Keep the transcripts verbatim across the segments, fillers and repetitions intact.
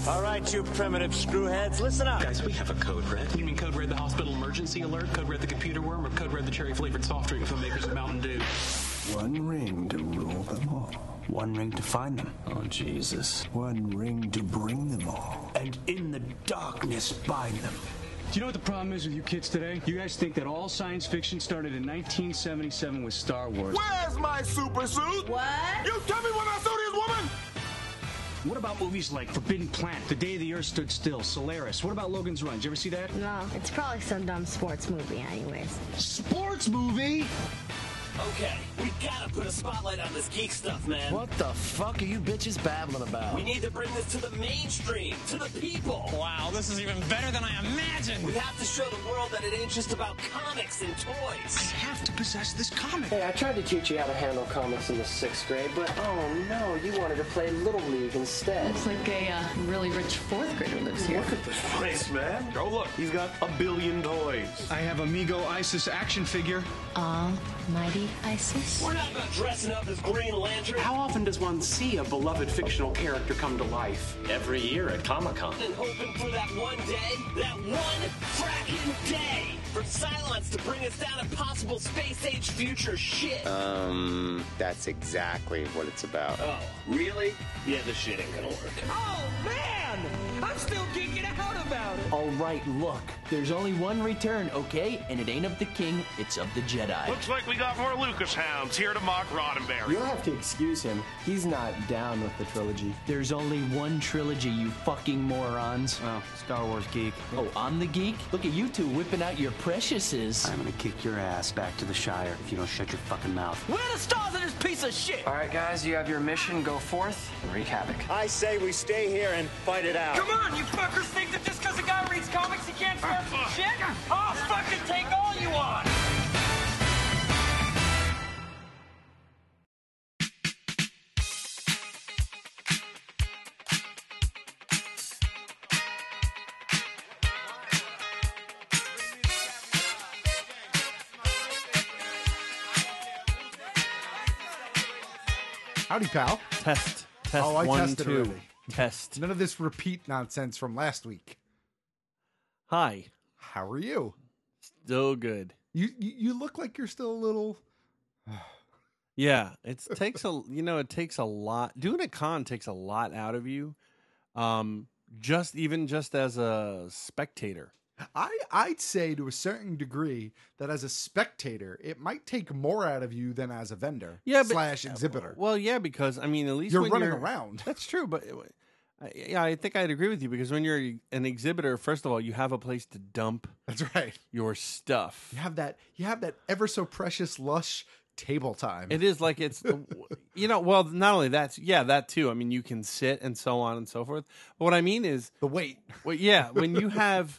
All right, you primitive screwheads, listen up. Guys, we have a code red. You mean code red the hospital emergency alert, code red the computer worm, or code red the cherry-flavored soft drink from makers of Mountain Dew? One ring to rule them all. One ring to find them. Oh, Jesus. One ring to bring them all. And in the darkness bind them. Do you know what the problem is with you kids today? You guys think that all science fiction started in nineteen seventy-seven with Star Wars. Where's my super suit? What? You tell me when I saw this woman! What about movies like Forbidden Planet, The Day the Earth Stood Still, Solaris? What about Logan's Run? Did you ever see that? No, it's probably some dumb sports movie anyways. Sports movie? Okay, we gotta put a spotlight on this geek stuff, man. What the fuck are you bitches babbling about? We need to bring this to the mainstream, to the people. Wow, this is even better than I imagined. We have to show the world that it ain't just about comics and toys. I have to possess this comic. Hey, I tried to teach you how to handle comics in the sixth grade, but oh no, you wanted to play Little League instead. Looks like a uh, really rich fourth grader lives here. Look at this place, man. Oh, look, he's got a billion toys. I have Amigo Isis action figure. Almighty Isis. We're not about dressing up as Green Lantern. How often does one see a beloved fictional character come to life? Every year at Comic-Con. And hoping for that one day, that one fracking day, for Cylons to bring us down impossible space-age future shit. Um, that's exactly what it's about. Oh, really? Yeah, this shit ain't gonna work. Oh, man! I'm still geeking out about it. All right, look. There's only one return, okay? And it ain't of the king, it's of the Jedi. Looks like we got more Lucas hounds here to mock Roddenberry. You'll have to excuse him. He's not down with the trilogy. There's only one trilogy, you fucking morons. Oh, Star Wars geek. Oh, I'm the geek? Look at you two whipping out your preciouses. I'm gonna kick your ass back to the Shire if you don't shut your fucking mouth. Where are the stars of this piece of shit? All right, guys, you have your mission. Go forth and wreak havoc. I say we stay here and fight it out. Come on, you fuckers think that just because a guy reads comics he can't start some shit? I'll fucking take all you want! Howdy, pal. Test. Test oh, I one, tested two. already. Test. None of this repeat nonsense from last week. Hi. How are you? Still good. You you, you look like you're still a little... Yeah, it takes a you know it takes a lot. Doing a con takes a lot out of you. Um, just even just as a spectator. I I'd say to a certain degree that as a spectator, it might take more out of you than as a vendor. Yeah, but, slash exhibitor. Well, yeah, because I mean, at least you're when running you're, around. That's true, but uh, yeah, I think I'd agree with you because when you're an exhibitor, first of all, you have a place to dump. That's right. Your stuff. You have that. You have that ever so precious lush table time. It is like it's, you know, well, not only that, yeah, that too. I mean, you can sit and so on and so forth. But what I mean is the wait. Well, yeah, when you have.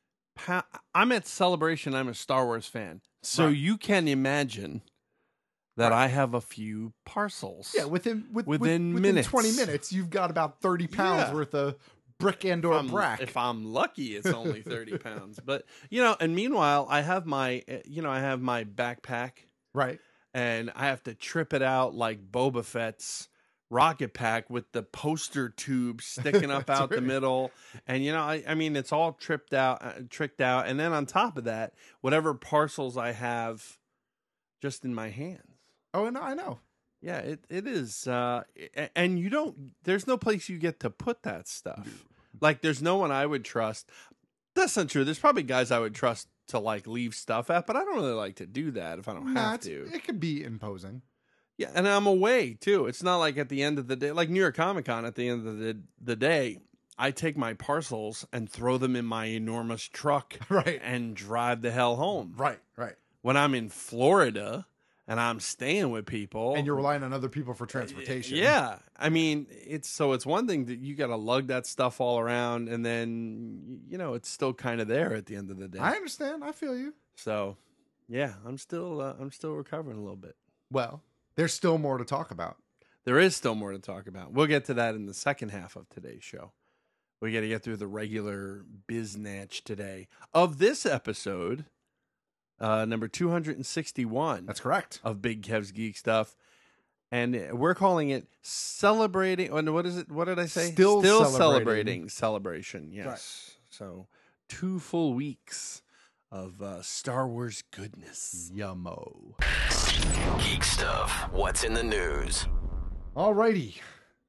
I'm at Celebration. I'm a Star Wars fan. So right. You can imagine that right. I have a few parcels. Yeah, within with, within, with, minutes. within twenty minutes, you've got about thirty pounds yeah. worth of brick and or if brack. If I'm lucky, it's only thirty pounds. But, you know, and meanwhile, I have my, you know, I have my backpack. Right. And I have to trip it out like Boba Fett's rocket pack with the poster tube sticking up out right. the middle. And, you know, I, I mean, it's all tripped out, uh, tricked out. And then on top of that, whatever parcels I have just in my hands. Oh, no, I know. Yeah, it, it is. Uh, and you don't, there's no place you get to put that stuff. Like, there's no one I would trust. That's not true. There's probably guys I would trust to, like, leave stuff at, but I don't really like to do that if I don't nah, have to. It could be imposing. Yeah, and I'm away, too. It's not like at the end of the day, like New York Comic Con, at the end of the, the day, I take my parcels and throw them in my enormous truck right. and drive the hell home. Right, right. When I'm in Florida and I'm staying with people. And you're relying on other people for transportation. Yeah. I mean, it's so it's one thing that you got to lug that stuff all around and then, you know, it's still kind of there at the end of the day. I understand. I feel you. So, yeah, I'm still uh, I'm still recovering a little bit. Well, there's still more to talk about. There is still more to talk about. We'll get to that in the second half of today's show. We got to get through the regular biznatch today of this episode, uh, number two hundred sixty-one. That's correct. Of Big Kev's Geek Stuff. and we're calling it celebrating. oh, no, What is it? What did I say? Still Still celebrating. celebrating celebration. Yes. Right. So two full weeks of uh, Star Wars goodness. Yummo. Geek stuff. What's in the news? Alrighty.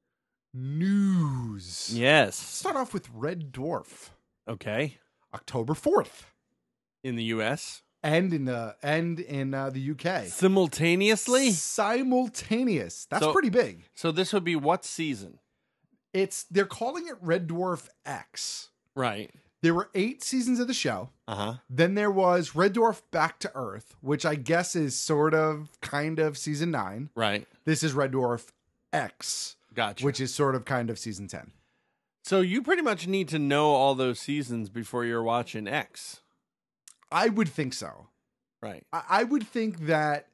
News. Yes. Start off with Red Dwarf. Okay. October fourth. In the U S And in the and in uh, the U K. simultaneously. Simultaneous. That's So- pretty big. So this would be what season? It's they're calling it Red Dwarf X. Right. There were eight seasons of the show. Uh huh. Then there was Red Dwarf Back to Earth, which I guess is sort of kind of season nine. Right. This is Red Dwarf X, Gotcha. which is sort of kind of season ten. So you pretty much need to know all those seasons before you're watching X. I would think so. Right. I, I would think that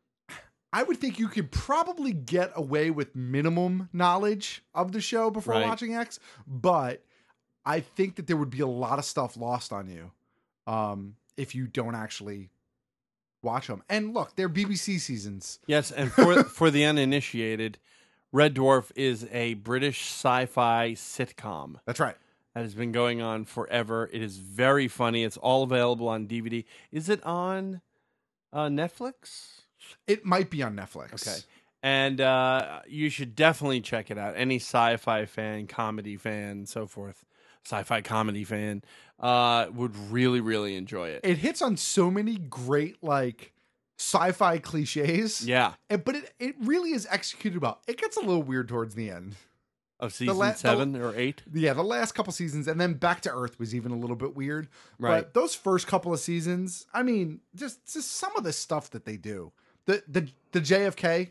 I would think you could probably get away with minimum knowledge of the show before Right. watching X, but I think that there would be a lot of stuff lost on you um, if you don't actually watch them. And look, they're B B C seasons. Yes, and for for the uninitiated, Red Dwarf is a British sci-fi sitcom. That's right. That has been going on forever. It is very funny. It's all available on D V D. Is it on uh, Netflix? It might be on Netflix. Okay. And uh, you should definitely check it out. Any sci-fi fan, comedy fan, so forth, sci-fi comedy fan uh, would really, really enjoy it. It hits on so many great, like, sci-fi cliches. Yeah. And- But it, it really is executed well. It gets a little weird towards the end. Of season la- seven the- or eight? Yeah, the last couple seasons, and then Back to Earth was even a little bit weird. Right. But those first couple of seasons, I mean, just just some of the stuff that they do. The the the J F K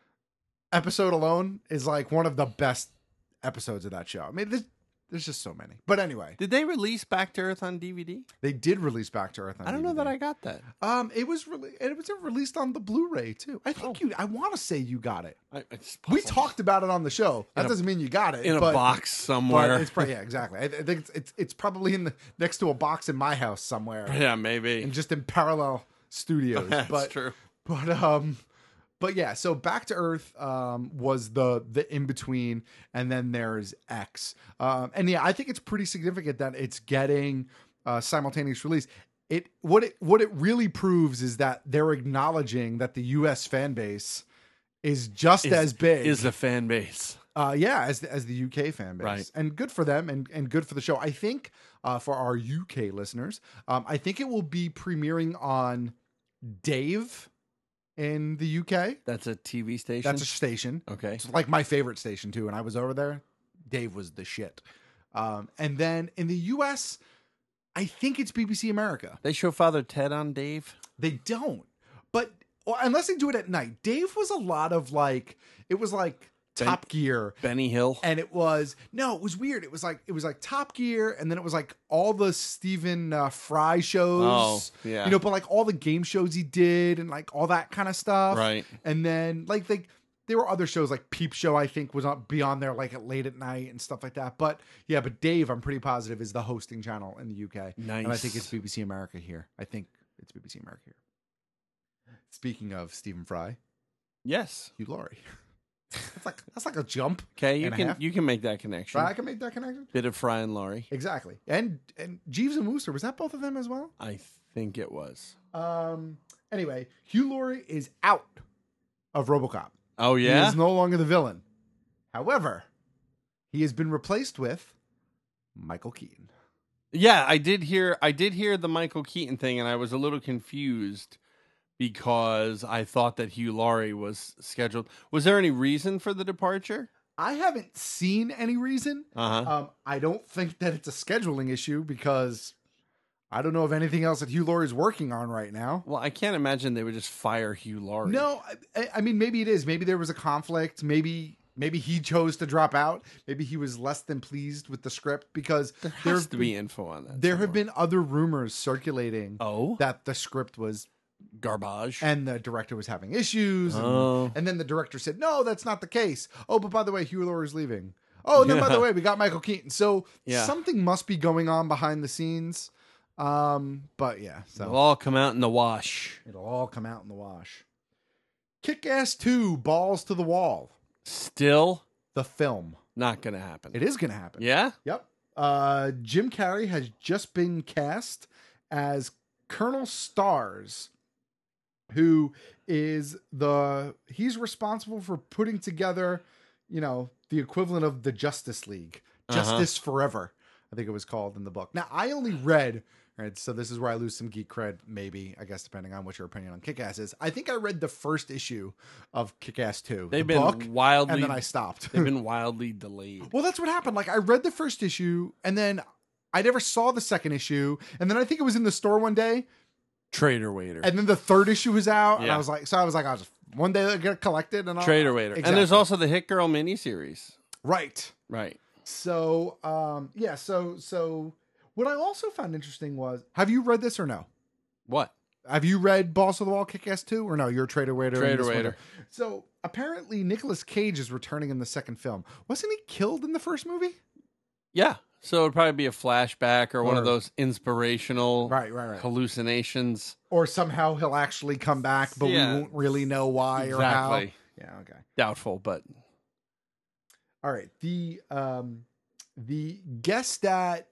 episode alone is like one of the best episodes of that show. I mean, there's, there's just so many. But anyway, Did they release Back to Earth on D V D? they did release Back to Earth on I don't know D V D. that I got that. Um, it was really it was released on the Blu-ray too. I think you. I want to say you got it. I, it's We possible. talked about it on the show. That In a- doesn't mean you got it in a but- box somewhere. But it's probably, yeah, exactly. I, I think it's, it's it's probably in the next to a box in my house somewhere. Yeah, maybe. And just in parallel studios. That's but, true. But um, but yeah. So Back to Earth um was the the in between, and then there's X. Um, and yeah, I think it's pretty significant that it's getting uh, simultaneous release. It what it what it really proves is that they're acknowledging that the U S fan base is just Is- as big Is the fan base. uh, yeah, as the, as the U K fan base, Right. and good for them, and, and good for the show. I think uh, for our U K listeners, um, I think it will be premiering on Dave in the U K. That's a T V station? That's a station. Okay. It's like my favorite station too. And I was over there. Dave was the shit. Um, and then in the U S, I think it's B B C America. They show Father Ted on Dave? They don't, but well, unless they do it at night. Dave was a lot of like it was like Ben- Top Gear. Benny Hill? And it was no, it was weird. It was like it was like Top Gear, and then it was like all the Stephen uh, Fry shows. Oh, yeah. you know, but like all the game shows he did, and like all that kind of stuff. Right. And then like they, there were other shows like Peep Show. I think was on be on there like at late at night and stuff like that. But yeah, but Dave, I'm pretty positive is the hosting channel in the U K. Nice. And I think it's B B C America here. I think it's B B C America here. Speaking of Stephen Fry, Yes. Hugh Laurie. That's like that's like a jump. Okay, you and a can half. you can make that connection. Right, I can make that connection. Bit of Fry and Laurie. Exactly. And and Jeeves and Wooster, was that both of them as well? I think it was. Um anyway, Hugh Laurie is out of RoboCop. Oh He yeah. is no longer the villain. However, he has been replaced with Michael Keaton. Yeah, I did hear I did hear the Michael Keaton thing, and I was a little confused because I thought that Hugh Laurie was scheduled. Was there any reason for the departure? I haven't seen any reason. Uh-huh. Um, I don't think that it's a scheduling issue because I don't know of anything else that Hugh Laurie is working on right now. Well, I can't imagine they would just fire Hugh Laurie. No, I, I mean maybe it is. Maybe there was a conflict. Maybe maybe he chose to drop out. Maybe he was less than pleased with the script because there there has have to been, be info on that. there have been other rumors circulating Oh, that the script was garbage. and the director was having issues. And, Oh. and then the director said, no, that's not the case. Oh, but by the way, Hugh Laurie's leaving. Oh, and then by Yeah. the way, we got Michael Keaton. So Yeah. something must be going on behind the scenes. Um, but yeah, so It'll all come out in the wash. it'll all come out in the wash. Kick-Ass two, Balls to the Wall. Still The film. not going to happen. It is going to happen. Yeah? Yep. Uh, Jim Carrey has just been cast as Colonel Stars, who is the he's responsible for putting together, you know, the equivalent of the Justice League, Justice uh-huh. Forever, I think it was called in the book. Now, I only read, right, so this is where I lose some geek cred, maybe, I guess, depending on what your opinion on Kick-Ass is. I think I read the first issue of Kick-Ass two, They've the been book, wildly, and then I stopped. They've been wildly delayed. Well, that's what happened. Like, I read the first issue, and then I never saw the second issue, and then I think it was in the store one day. Trader Waiter. And then the third issue was out, yeah. and I was like, so I was like, I'll just, one day I'll get it collected, and I'll... Trader Waiter. Exactly. And there's also the Hit Girl miniseries. Right. Right. So, um, yeah, so, so what I also found interesting was, have you read this or no? What? Have you read Balls to the Wall, Kick-Ass two, or no? You're a Trader Waiter. Trader Waiter. So, apparently Nicolas Cage is returning in the second film. Wasn't he killed in the first movie? Yeah. So it'd probably be a flashback or, or one of those inspirational right, right, right. hallucinations. Or somehow he'll actually come back, but yeah. we won't really know why exactly. or how. Yeah, okay. Doubtful, but... All right. The um, the Gestat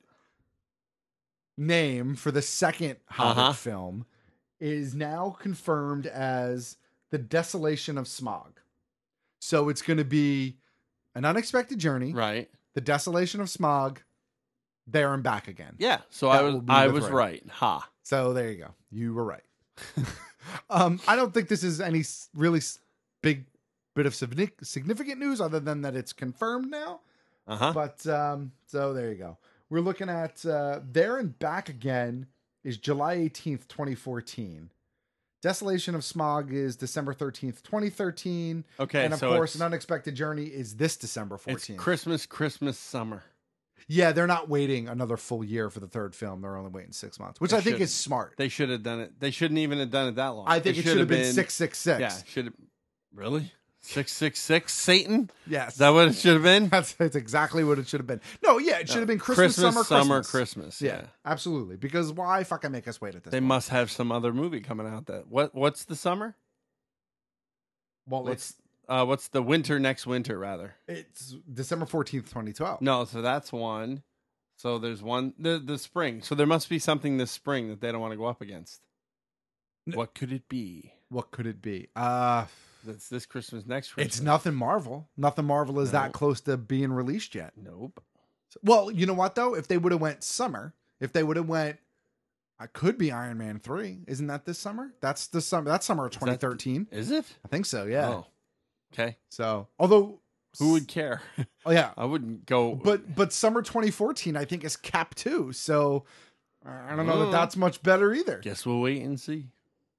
name for the second Hobbit uh-huh. film is now confirmed as The Desolation of Smaug. So it's going to be An Unexpected Journey. Right. The Desolation of Smaug. There and back again. Yeah. So that I was I was right. Ha. So there you go. You were right. um, I don't think this is any really big bit of significant news other than that it's confirmed now. Uh-huh. But um, so there you go. We're looking at uh, There and Back Again is July eighteenth, twenty fourteen. Desolation of Smaug is December thirteenth, twenty thirteen. Okay. And of so course, An Unexpected Journey is this December fourteenth. It's Christmas, Christmas, summer. Yeah, they're not waiting another full year for the third film. They're only waiting six months, which they I think is smart. They should have done it. They shouldn't even have done it that long. I think it, it should have been, been six six six. Yeah, should have. Really? six six six Satan? Yes. Is that what it should have been? That's, that's exactly what it should have been. No, yeah, it should have been Christmas, Christmas summer, summer, Christmas. Christmas. Yeah, yeah, absolutely. Because why fucking make us wait at this They point? must have some other movie coming out that. What? What's the summer? Well, what's, it's uh, what's the winter next winter, rather? It's December fourteenth, twenty twelve. No, so that's one. So there's one, the, the spring. So there must be something this spring that they don't want to go up against. No. What could it be? What could it be? Uh, That's this Christmas, next Christmas. It's nothing Marvel. Nothing Marvel is no. that close to being released yet. Nope. Well, you know what, though? If they would have went summer, if they would have went, I could be Iron Man three. Isn't that this summer? That's the summer. That's summer of twenty thirteen. Is, that, is it? I think so, yeah. Oh, okay. So, although... Who would care? Oh, yeah. I wouldn't go... But but summer twenty fourteen, I think, is Cap two. So, I don't know oh. that that's much better either. Guess we'll wait and see.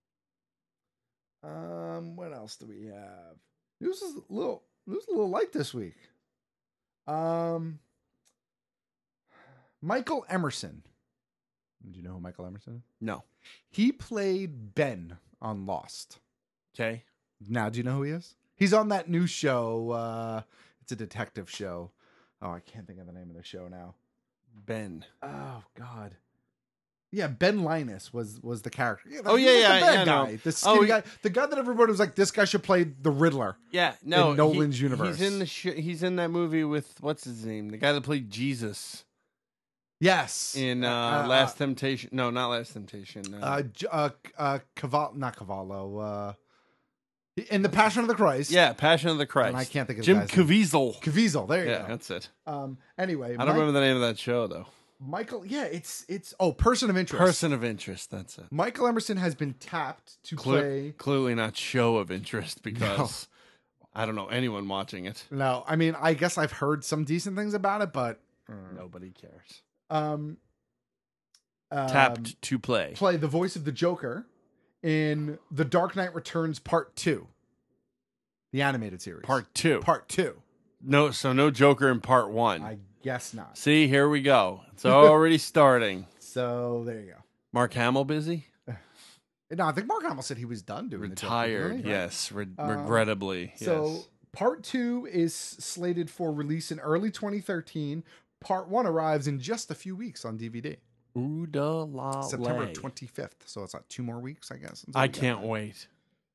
Um, what else do we have? News is a little, news a little light this week. Um, Michael Emerson. Do you know who Michael Emerson is? No. He played Ben on Lost. Okay. Now, do you know who he is? He's on that new show. Uh, it's a detective show. Oh, I can't think of the name of the show now. Ben. Oh God. Yeah, Ben Linus was was the character. Yeah, oh yeah, like yeah, the bad yeah, guy, no. the skinny oh, guy, the guy that everybody was like, this guy should play the Riddler. Yeah, no, in Nolan's he, universe. He's in the sh- he's in that movie with what's his name, the guy that played Jesus. Yes, in uh, uh, Last uh, Temptation. No, not Last Temptation. Uh, uh, uh, uh Cavallo, not Cavallo. Uh, in the Passion of the Christ. Yeah, Passion of the Christ. And I can't think of Jim the guy's name. Caviezel. Caviezel. There you yeah, go. that's it. Um. Anyway, I don't Mike, remember the name of that show though. Michael. Yeah, it's it's oh, Person of Interest. Person of Interest. That's it. Michael Emerson has been tapped to Cle- play. Clearly not Show of Interest because no. I don't know anyone watching it. No, I mean, I guess I've heard some decent things about it, but uh, nobody cares. Um. Um, Tapped to play. Play the voice of the Joker in The Dark Knight Returns Part Two, the animated series. Part Two. Part Two. No, so no Joker in Part One. I guess not. See, here we go. It's already starting. So there you go. Mark Hamill busy? No, I think Mark Hamill said he was done doing Retired, the Joker. yes, re- um, regrettably. So yes. Part Two is slated for release in early twenty thirteen. Part One arrives in just a few weeks on D V D. Ooh da la September twenty-fifth. So it's like two more weeks, I guess. I can't wait.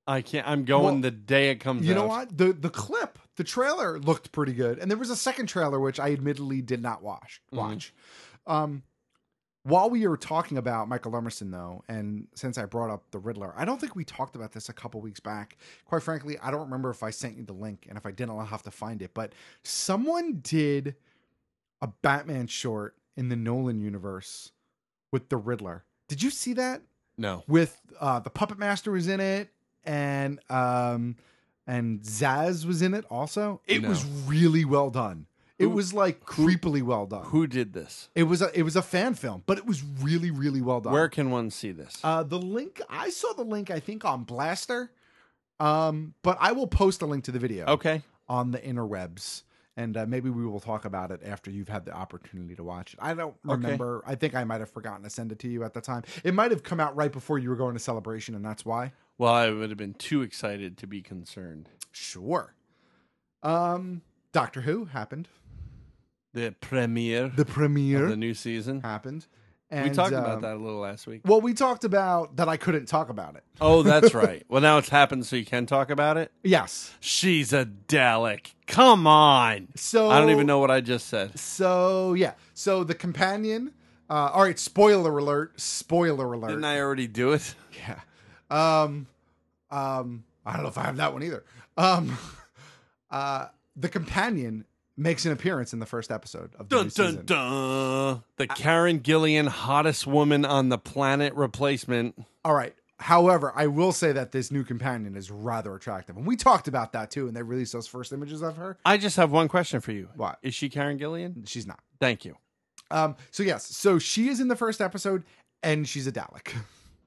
I can't. I'm going Well, the day it comes out. You know what? The the clip, the trailer looked pretty good, and there was a second trailer which I admittedly did not watch. Watch. Mm-hmm. Um, while we were talking about Michael Emerson, though, and since I brought up the Riddler, I don't think we talked about this a couple weeks back. Quite frankly, I don't remember if I sent you the link, and if I didn't, I'll have to find it. But someone did a Batman short in the Nolan universe with the Riddler. Did you see that? No. With uh, the Puppet Master was in it. And um and Zaz was in it also. It No. was really well done. It was like creepily well done. Who did this? It was a it was a fan film, but it was really really well done. Where can one see this? Uh the link I saw the link I think on Blaster. Um but I will post a link to the video. Okay. On the interwebs. And uh, maybe we will talk about it after you've had the opportunity to watch it. I don't Okay. remember. I think I might have forgotten to send it to you at the time. It might have come out right before you were going to Celebration, and that's why. Well, I would have been too excited to be concerned. Sure. Um, Doctor Who happened. The premiere. The premiere of the new season happened. we And, talked um, about that a little last week. Well, we talked about that I couldn't talk about it. Oh, that's right. Well, now it's happened, so you can talk about it? Yes. She's a Dalek. Come on. So I don't even know what I just said. So, yeah. So the companion. Uh, all right. Spoiler alert. Spoiler alert. Didn't I already do it? Yeah. Um, um, I don't know if I have that one either. Um, uh, the companion makes an appearance in the first episode of the Dun new dun season. dun. The Karen Gillian hottest woman on the planet replacement. All right. However, I will say that this new companion is rather attractive. And we talked about that too, and they released those first images of her. I just have one question for you. What? Is she Karen Gillian? She's not. Thank you. Um, so yes, so she is in the first episode, and she's a Dalek.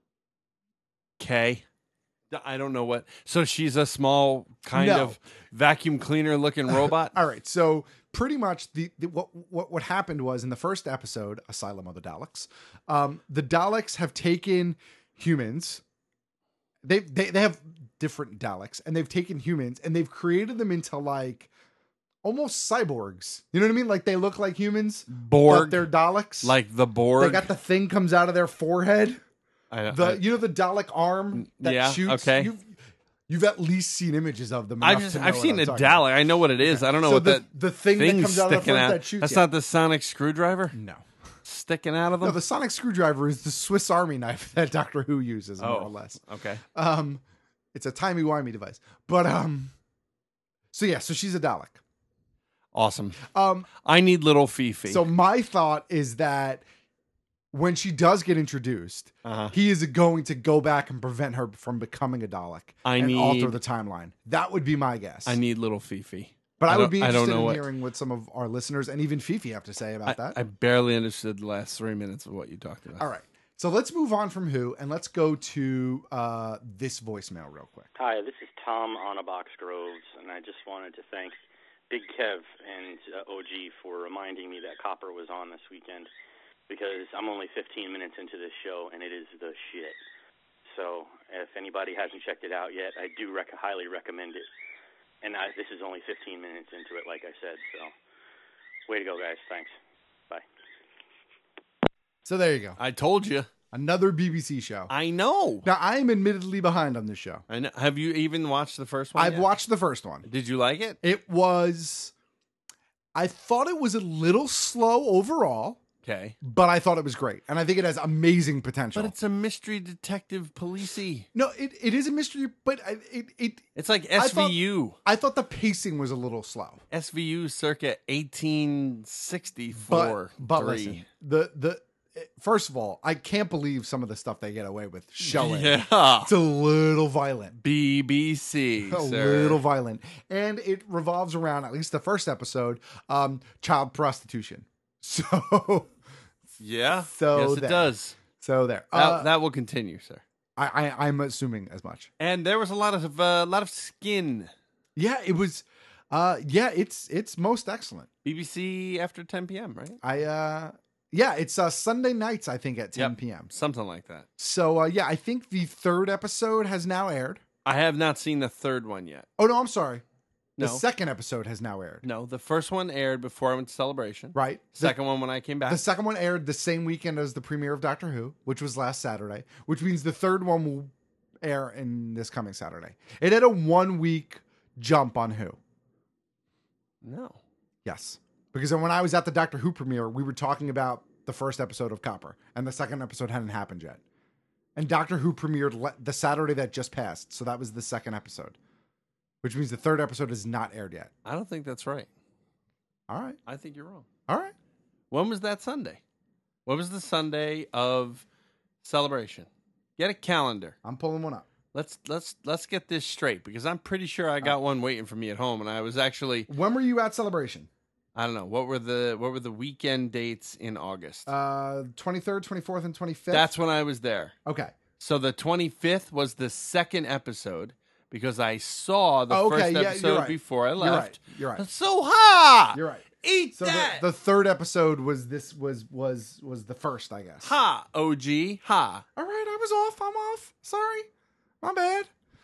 Okay. I don't know what. So she's a small kind No. of vacuum cleaner looking robot. All right, so pretty much the, the what what what happened was in the first episode, Asylum of the Daleks, um, the Daleks have taken humans. They they they have different Daleks, and they've taken humans and they've created them into like almost cyborgs. You know what I mean? Like they look like humans, Borg. but they're Daleks. Like the Borg. They got the thing comes out of their forehead. I, The I, you know the Dalek arm that yeah, shoots. okay. You've, you've at least seen images of them. I've enough just to know I've what seen I'm a talking Dalek. about. I know what it is. I don't know So what the, that the thing that thing's comes out of the sticking front out. that shoots. That's you. not the sonic screwdriver. No, Sticking out of them. no. The sonic screwdriver is the Swiss Army knife that Doctor Who uses, more Oh. or less. Okay. Um, it's a timey-wimey device, but um, so yeah, so she's a Dalek. Awesome. Um, I need little Fifi. so my thought is that when she does get introduced, Uh-huh. he is going to go back and prevent her from becoming a Dalek I and need- alter the timeline. That would be my guess. I need little Fifi. But I, I would don't- be I don't interested know in what- hearing what some of our listeners and even Fifi have to say about I, that. I barely understood the last three minutes of what you talked about. All right. So let's move on from Who and let's go to uh, this voicemail real quick. Hi, this is Tom on a Box Groves, and I just wanted to thank Big Kev and uh, O G for reminding me that Copper was on this weekend, because I'm only fifteen minutes into this show, and it is the shit. So if anybody hasn't checked it out yet, I do rec- highly recommend it. And I, this is only fifteen minutes into it, like I said, so way to go, guys. Thanks. Bye. So there you go. I told you. Another B B C show. I know. Now, I am admittedly behind on this show. I know. Have you even watched the first one? I've yet? watched the first one. Did you like it? It was, I thought it was a little slow overall, Okay. but I thought it was great. And I think it has amazing potential. But it's a mystery detective policey. no, it, it is a mystery, but I- it, it, It's like I S V thought- U. I thought the pacing was a little slow. S V U circa eighteen sixty-four. But, but three. listen, the, the, first of all, I can't believe some of the stuff they get away with showing. Yeah. It's a little violent. B B C, A sir. little violent. And it revolves around, at least the first episode, um, child prostitution. So, Yeah. So yes, it there. does. so there. That, Uh, that will continue, sir. I, I, I'm assuming as much. And there was a lot of a uh, lot of skin. Yeah, it was, uh, yeah, it's, it's most excellent. B B C after ten p.m., right? I, uh, yeah, it's uh, Sunday nights, I think, at ten Yep. p.m. Something like that. So, uh, yeah, I think the third episode has now aired. I have not seen the third one yet. Oh, no, I'm sorry. The No. second episode has now aired. No, the first one aired before I went to Celebration. Right. The- Second one when I came back. The second one aired the same weekend as the premiere of Doctor Who, which was last Saturday, which means the third one will air in this coming Saturday. It had a one week jump on Who. No. Yes. Because when I was at the Doctor Who premiere, we were talking about the first episode of Copper, and the second episode hadn't happened yet. And Doctor Who premiered le- the Saturday that just passed, so that was the second episode, which means the third episode is not aired yet. I don't think that's right. All right. I think you're wrong. All right. When was that Sunday? What was the Sunday of Celebration? Get a calendar. I'm pulling one up. Let's let's let's get this straight, because I'm pretty sure I got one waiting for me at home, and I was actually. When were you at Celebration? I don't know. What were the what were the weekend dates in August? Uh, twenty-third, twenty-fourth, and twenty-fifth. That's when I was there. Okay. So the twenty-fifth was the second episode, because I saw the Oh, okay, first yeah, you're episode right. before I You're left. right. You're right. It's so hot. You're right. Eat So that. the, the third episode was this was was was the first, I guess. Ha, O G, ha. All right, I was off. I'm off. Sorry, my bad.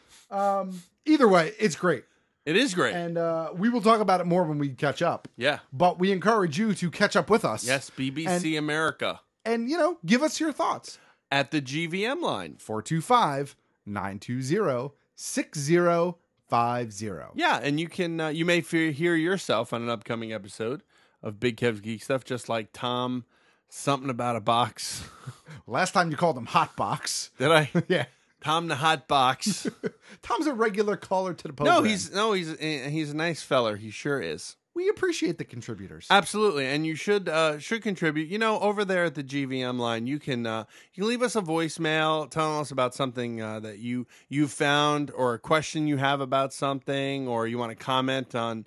Um, either way, it's great. It is great, and uh, we will talk about it more when we catch up. Yeah, but we encourage you to catch up with us. Yes, B B C and, America, and you know, give us your thoughts at the G V M line four two five, nine two zero, six zero five zero. Yeah, and you can uh, you may fear, hear yourself on an upcoming episode of Big Kev's Geek Stuff, just like Tom. Something about a box. Last time you called him Hot Box. Did I? Yeah. Tom the Hot Box. Tom's a regular caller to the program. No, he's no, he's he's a nice feller. He sure is. We appreciate the contributors. Absolutely, and you should uh, should contribute. You know, over there at the G V M line, you can uh, you can leave us a voicemail telling us about something uh, that you you found, or a question you have about something, or you want to comment on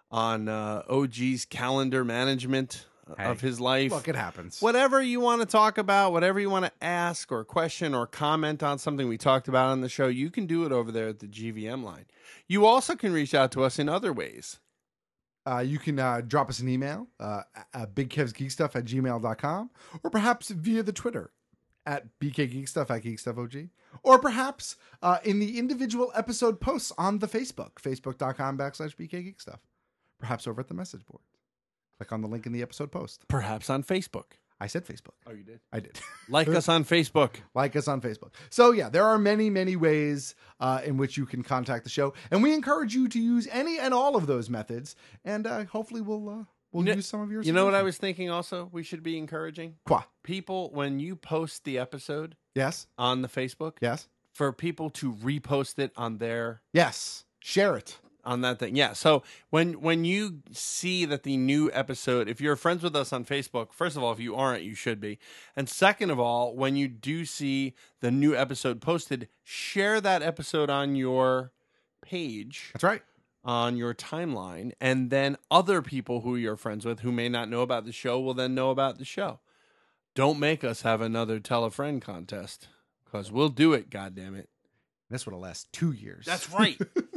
on uh, O G's calendar management Hey, of his life. Look, it happens. Whatever you want to talk about, whatever you want to ask or question or comment on something we talked about on the show, you can do it over there at the G V M line. You also can reach out to us in other ways. Uh, you can uh, drop us an email, uh, at bigkevsgeekstuff at gmail dot com, or perhaps via the Twitter at bkgeekstuff at geekstuffog, or perhaps uh, in the individual episode posts on the Facebook, facebook.com backslash bkgeekstuff. Perhaps over at the message board. Click on the link in the episode post. Perhaps on Facebook. I said Facebook. Oh, you did? I did. Like us on Facebook. Like us on Facebook. So, yeah, there are many, many ways uh, in which you can contact the show. And we encourage you to use any and all of those methods. And uh, hopefully we'll uh, we'll you know, use some of yours. You know what I was thinking also we should be encouraging? Quoi? People, when you post the episode yes, on the Facebook, yes, for people to repost it on their... Yes, share it. On that thing. Yeah. So when when you see that the new episode, if you're friends with us on Facebook, first of all, if you aren't, you should be. And second of all, when you do see the new episode posted, share that episode on your page. That's right. On your timeline. And then other people who you're friends with who may not know about the show will then know about the show. Don't make us have another tell a friend contest, because we'll do it, goddammit. This would have lasted two years. That's right.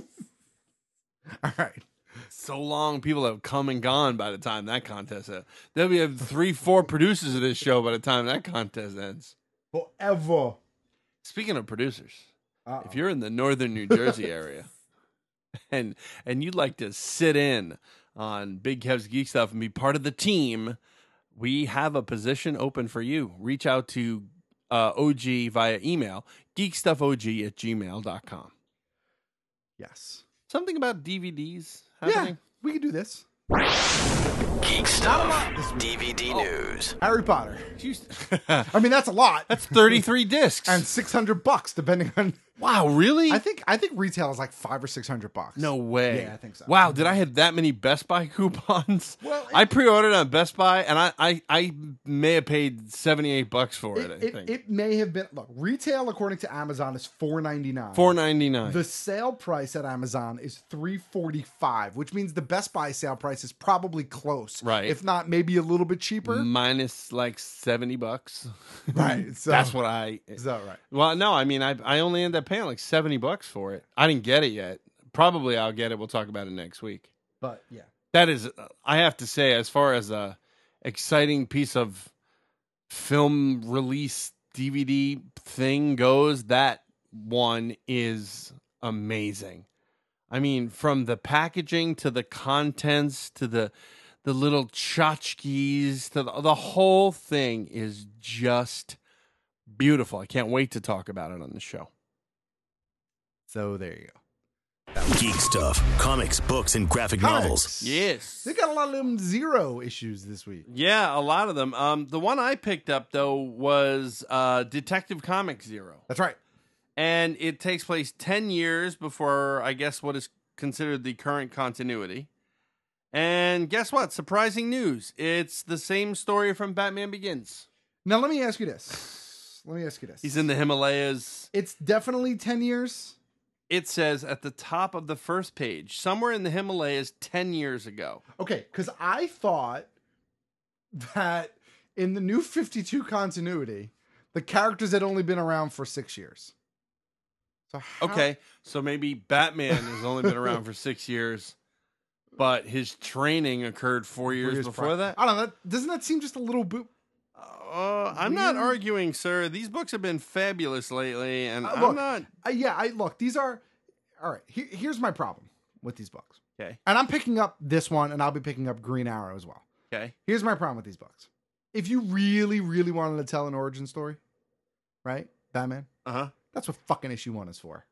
All right. So long, people have come and gone by the time that contest ends. There'll be three, four producers of this show by the time that contest ends. Forever. Speaking of producers, Uh-oh. if you're in the northern New Jersey area and and you'd like to sit in on Big Kev's Geek Stuff and be part of the team, we have a position open for you. Reach out to uh, O G via email, geekstuffog at gmail dot com. Yes. Something about D V Ds happening? Yeah, we can do this. Geek Stuff D V D oh. News. Harry Potter. I mean, that's a lot. That's thirty-three discs and six hundred bucks, depending on. Wow, really? I think I think retail is like five or six hundred bucks. No way. Yeah, I think so. Wow, did I have that many Best Buy coupons? Well, it, I pre-ordered on Best Buy, and I, I, I may have paid seventy-eight bucks for it. It, I it, think it may have been. Look, retail according to Amazon is four ninety-nine. Four ninety-nine. The sale price at Amazon is three forty-five, which means the Best Buy sale price is probably close, right? If not, maybe a little bit cheaper, minus like seventy bucks. Right. So that's what I. Is that right? Well, no, I mean, I I only ended up paying like seventy bucks for it. I didn't get it yet. Probably I'll get it. We'll talk about it next week. But yeah, that is, I have to say, as far as a exciting piece of film release D V D thing goes, that one is amazing. I mean, from the packaging to the contents to the the little tchotchkes to the, the whole thing is just beautiful. I can't wait to talk about it on the show. So there you go. Geek stuff, comics, books, and graphic Comics. novels. Yes. They got a lot of them Zero issues this week. Yeah, a lot of them. Um, the one I picked up, though, was uh, Detective Comics Zero. That's right. And it takes place ten years before, I guess, what is considered the current continuity. And guess what? Surprising news. It's the same story from Batman Begins. Now, let me ask you this. Let me ask you this. He's in the Himalayas. It's definitely ten years. It says at the top of the first page, somewhere in the Himalayas ten years ago. Okay, because I thought that in the New fifty-two continuity, the characters had only been around for six years. So how- Okay, so maybe Batman has only been around for six years, but his training occurred four years, years before prior. that? I don't know. That, doesn't that seem just a little bit? Uh, I'm not arguing, sir. These books have been fabulous lately, and Uh, I'm look, not... uh, yeah, I look. These are all right. Here, here's my problem with these books. Okay. And I'm picking up this one, and I'll be picking up Green Arrow as well. Okay. Here's my problem with these books. If you really, really wanted to tell an origin story, right? Batman. Uh-huh. That's what fucking issue one is for.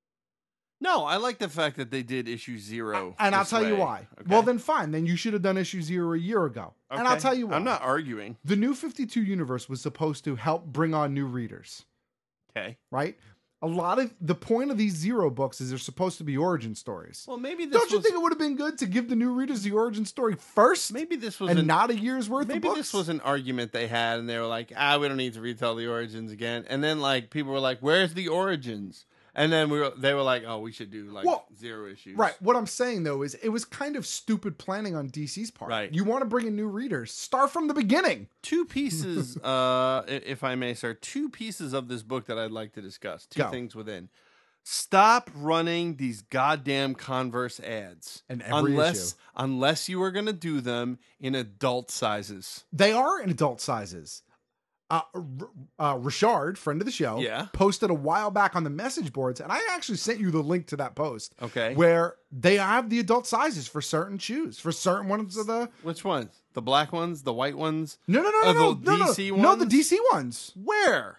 No, I like the fact that they did issue zero. And I'll this tell you way. why. Okay. Well, then fine. Then you should have done issue zero a year ago. And I'll Okay. tell you why. I'm not arguing. The New fifty-two universe was supposed to help bring on new readers, Okay. right? A lot of the point of these Zero books is they're supposed to be origin stories. Well, maybe this Don't you was- think it would have been good to give the new readers the origin story first? Maybe this was and an- not a year's worth Maybe of books. this was an argument they had, and they were like, "Ah, we don't need to retell the origins again." And then, like, people were like, "Where's the origins?" And then we were, they were like, "Oh, we should do like Well, zero issues." Right. What I'm saying though is it was kind of stupid planning on D C's part. Right. You want to bring in new readers, start from the beginning. Two pieces, uh, i- if I may, sir, two pieces of this book that I'd like to discuss. Two Go. things within. Stop running these goddamn Converse ads. And every unless issue. unless you are going to do them in adult sizes. They are in adult sizes. Uh, R- uh, Richard, friend of the show, Yeah. posted a while back on the message boards, and I actually sent you the link to that post. Okay. Where they have the adult sizes for certain shoes, for certain ones of the. Which ones? The black ones, the white ones? No, no, no, Uh, no, the no, no, D C no, ones? no, the D C ones. Where?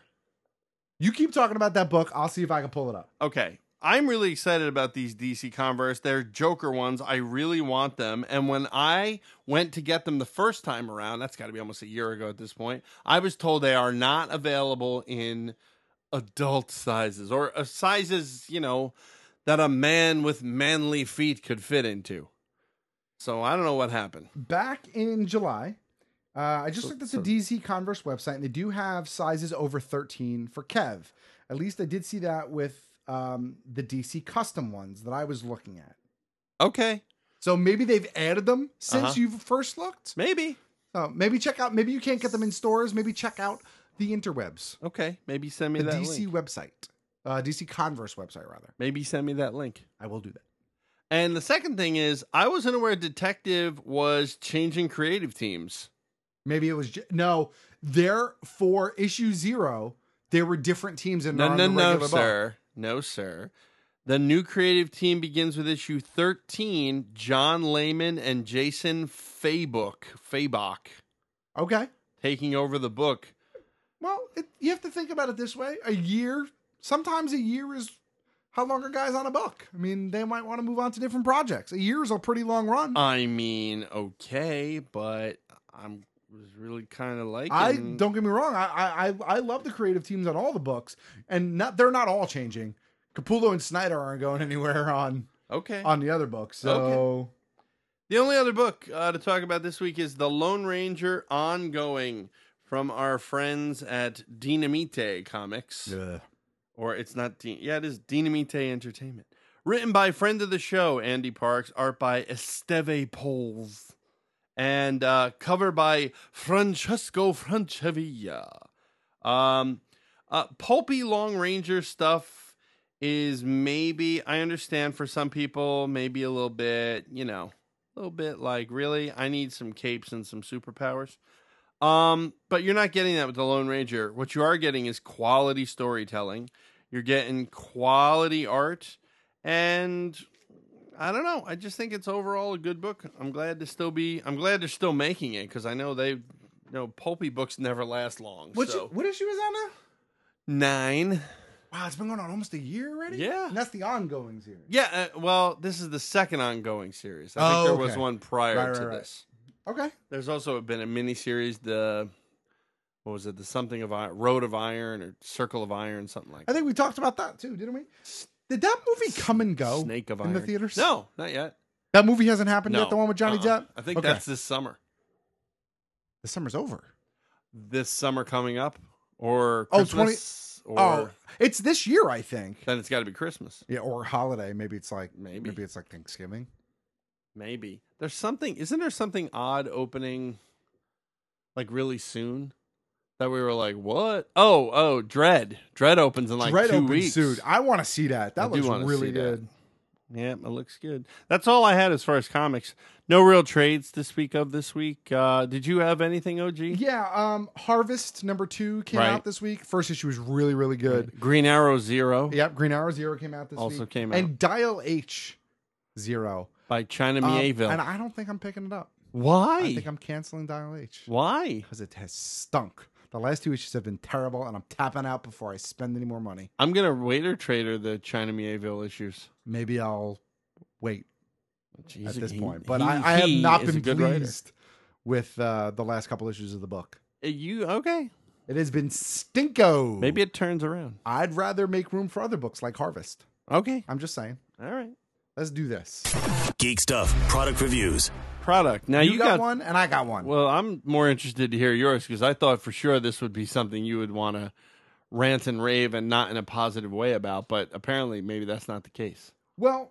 You keep talking about that book. I'll see if I can pull it up. Okay. I'm really excited about these D C Converse. They're Joker ones. I really want them. And when I went to get them the first time around, that's got to be almost a year ago at this point, I was told they are not available in adult sizes or uh, sizes, you know, that a man with manly feet could fit into. So I don't know what happened. Back in July, uh, I just So- looked at so- the D C Converse website, and they do have sizes over thirteen for Kev. At least I did see that with um, the D C custom ones that I was looking at. Okay. So maybe they've added them since Uh-huh. you've first looked. Maybe. So maybe check out. Maybe you can't get them in stores. Maybe check out the interwebs. Okay. Maybe send me the that D C link. website, uh, D C Converse website rather. Maybe send me that link. I will do that. And the second thing is, I wasn't aware Detective was changing creative teams. Maybe it was ju- no. There for issue zero, there were different teams in No, on no, the no, regular book. sir. No, sir. The new creative team begins with issue thirteen, John Layman and Jason Fabok, Fabok Okay. taking over the book. Well, it, you have to think about it this way: a year, sometimes a year is how long are guys on a book? I mean, they might want to move on to different projects. A year is a pretty long run. I mean, okay, but I'm was really kind of liking. I don't get me wrong. I, I I love the creative teams on all the books, and not they're not all changing. Capullo and Snyder aren't going anywhere on Okay. on the other books. So The only other book uh, to talk about this week is The Lone Ranger Ongoing from our friends at Dinamite Comics. Ugh. Or it's not, Din- yeah, it is Dinamite Entertainment. Written by friend of the show, Andy Parks. Art by Esteve Poles. And uh, cover by Francesco Francavilla. Um, uh, pulpy Long Ranger stuff is maybe, I understand for some people, maybe a little bit, you know, a little bit like, really, I need some capes and some superpowers. Um, but you're not getting that with the Lone Ranger. What you are getting is quality storytelling. You're getting quality art, and I don't know. I just think it's overall a good book. I'm glad to still be. I'm glad they're still making it because I know they, you know, pulpy books never last long. what so you, what issue is that now? nine. Wow, it's been going on almost a year already? Yeah. And that's the ongoing series. Yeah, uh, well, this is the second ongoing series. I Oh, think there was okay. one prior Right, right, to right. this. Okay. There's also been a mini series, the what was it, the something of iron, Road of Iron or Circle of Iron, something like I that. think we talked about that too, didn't we? Did that movie come and go Snake of in Iron. the theaters? No, not yet. That movie hasn't happened No. yet, the one with Johnny Uh-uh. Depp? I think Okay. that's this summer. The summer's over. This summer coming up, or Oh, Christmas, twenty or Oh, it's this year, I think. then it's got to be Christmas. Yeah, or holiday. Maybe it's like Maybe. maybe it's like Thanksgiving. Maybe there's something. Isn't there something odd opening, like really soon? That we were like, what? Oh, oh, Dread. Dread opens in like Dread two opens weeks. soon. I want to see that. That I do looks wanna really see that. good. Yeah, it looks good. That's all I had as far as comics. No real trades to speak of this week. Uh, did you have anything, O G? Yeah, um, Harvest number two came Right. out this week. First issue was really, really good. Green Arrow Zero. Yep, Green Arrow Zero came out this Also week. came out. And Dial H Zero. By China Um, Mieville. and I don't think I'm picking it up. Why? I think I'm canceling Dial H. Why? Because it has stunk. The last two issues have been terrible, and I'm tapping out before I spend any more money. I'm gonna waiter trader the China Mieville issues. Maybe I'll wait Jeez, at this he- point. But he- I, I have he not is a been good writer. pleased with uh, the last couple issues of the book. Uh, You okay? It has been stinko. Maybe it turns around. I'd rather make room for other books like Harvest. Okay. I'm just saying. All right. Let's do this. Geek stuff, product reviews. Product. Now you, you, got, one, and I got one. Well, I'm more interested to hear yours because I thought for sure this would be something you would want to rant and rave and not in a positive way about, but apparently maybe that's not the case. Well,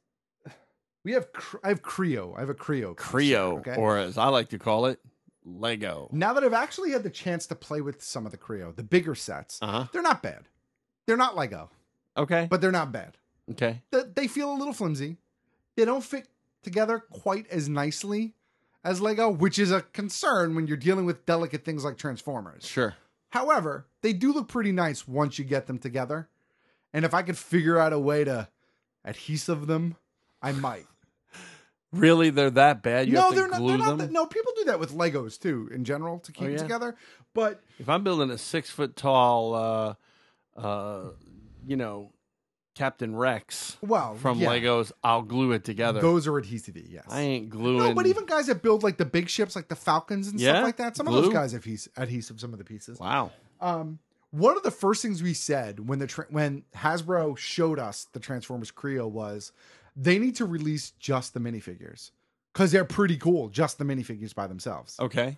we have Cr- I have Creo. I have a Creo. Creo, okay? or as I like to call it, Lego. Now that I've actually had the chance to play with some of the Creo, the bigger sets, Uh-huh. they're not bad. They're not Lego, Okay. but they're not bad. Okay. They, they feel a little flimsy. They don't fit together quite as nicely as Lego, which is a concern when you're dealing with delicate things like Transformers. Sure. However, they do look pretty nice once you get them together. And if I could figure out a way to adhesive them, I might. Really, they're that bad? You no, have to they're not. glue They're not them? that, no, people do that with Legos too, in general, to keep Oh, them yeah? together. But If I'm building a six foot tall, uh, uh, you know, Captain Rex well, from yeah, Legos, I'll glue it together. those are adhesive. Yes, I ain't gluing. no, but even guys that build like the big ships, like the Falcons and Yeah? stuff like that, some of Glue? those guys have adhes- adhesive some of the pieces. Wow. Um, one of the first things we said when the tra- when Hasbro showed us the Transformers Creo was they need to release just the minifigures because they're pretty cool, just the minifigures by themselves. Okay.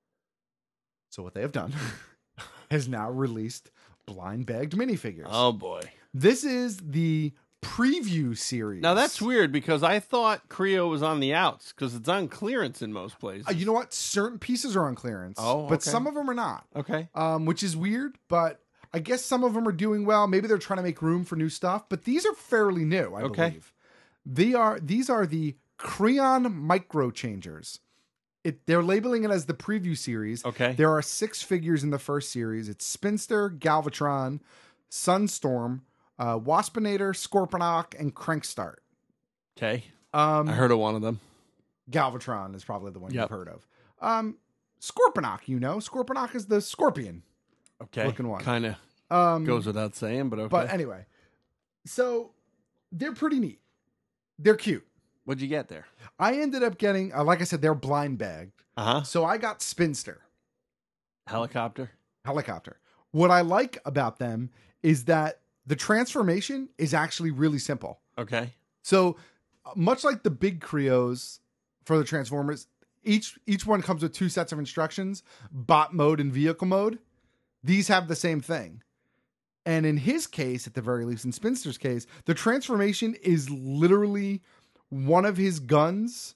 So what they have done has now released blind bagged minifigures. Oh boy. This is the preview series. Now that's weird because I thought Creo was on the outs because it's on clearance in most places. Uh, you know what? Certain pieces are on clearance, Oh, but okay. some of them are not. Okay. Um, which is weird, but I guess some of them are doing well. Maybe they're trying to make room for new stuff, but these are fairly new, I Okay. believe. They are these are the Creon Micro Changers. It, they're labeling it as the preview series. Okay. There are six figures in the first series. It's Spinster, Galvatron, Sunstorm, uh, Waspinator, Scorponok, and Crankstart. Okay. Um, I heard of one of them. Galvatron is probably the one Yep. you've heard of. Um, Scorponok, you know. Scorponok is the scorpion Okay. looking one. Kind of Um, goes without saying, but okay. But anyway, so they're pretty neat. They're cute. What'd you get there? I ended up getting, uh, like I said, they're blind bagged. Uh huh. So I got Spinster. Helicopter. Helicopter. What I like about them is that the transformation is actually really simple. Okay. So uh, much like the big Creos for the Transformers, each each one comes with two sets of instructions, bot mode and vehicle mode. These have the same thing. And in his case, at the very least, in Spinster's case, the transformation is literally one of his guns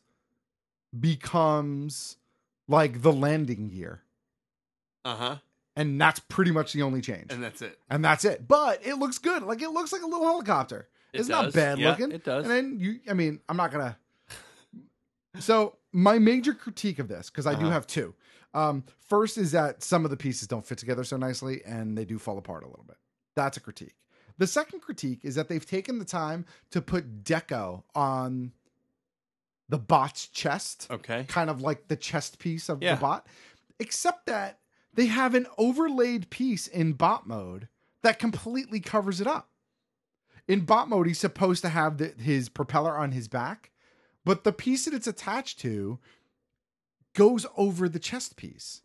becomes like the landing gear. Uh huh. And that's pretty much the only change. And that's it. And that's it. But it looks good. Like it looks like a little helicopter. It It's not does. bad Yeah, looking. it does. And then you, I mean, I'm not going to. So my major critique of this, because I do Uh-huh. have two. Um, first is that some of the pieces don't fit together so nicely and they do fall apart a little bit. That's a critique. The second critique is that they've taken the time to put deco on the bot's chest. Okay. Kind of like the chest piece of Yeah. the bot. Except that they have an overlaid piece in bot mode that completely covers it up. In bot mode, he's supposed to have the, his propeller on his back, but the piece that it's attached to goes over the chest piece.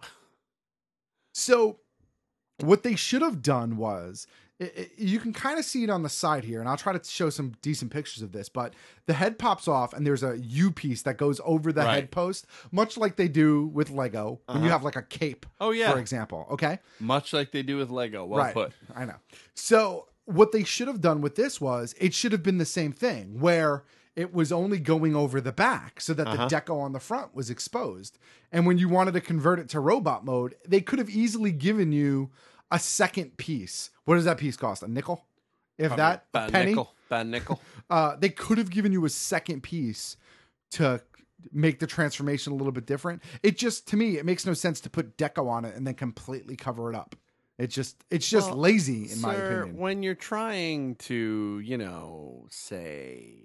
So what they should have done was, it, it, you can kind of see it on the side here, and I'll try to show some decent pictures of this, but the head pops off and there's a U piece that goes over the Right. head post, much like they do with Lego when you Uh-huh. have like a cape, Oh, yeah. for example. Okay. Much like they do with Lego. Well right. put. I know. So what they should have done with this was, it should have been the same thing where it was only going over the back so that Uh-huh. the deco on the front was exposed. And when you wanted to convert it to robot mode, they could have easily given you a second piece. What does that piece cost? A nickel? If Probably that, a bad penny? nickel. Bad nickel. Uh, they could have given you a second piece to make the transformation a little bit different. It just, to me, it makes no sense to put deco on it and then completely cover it up. It's just, it's just Well, lazy in my sir, opinion. When you're trying to, you know, say,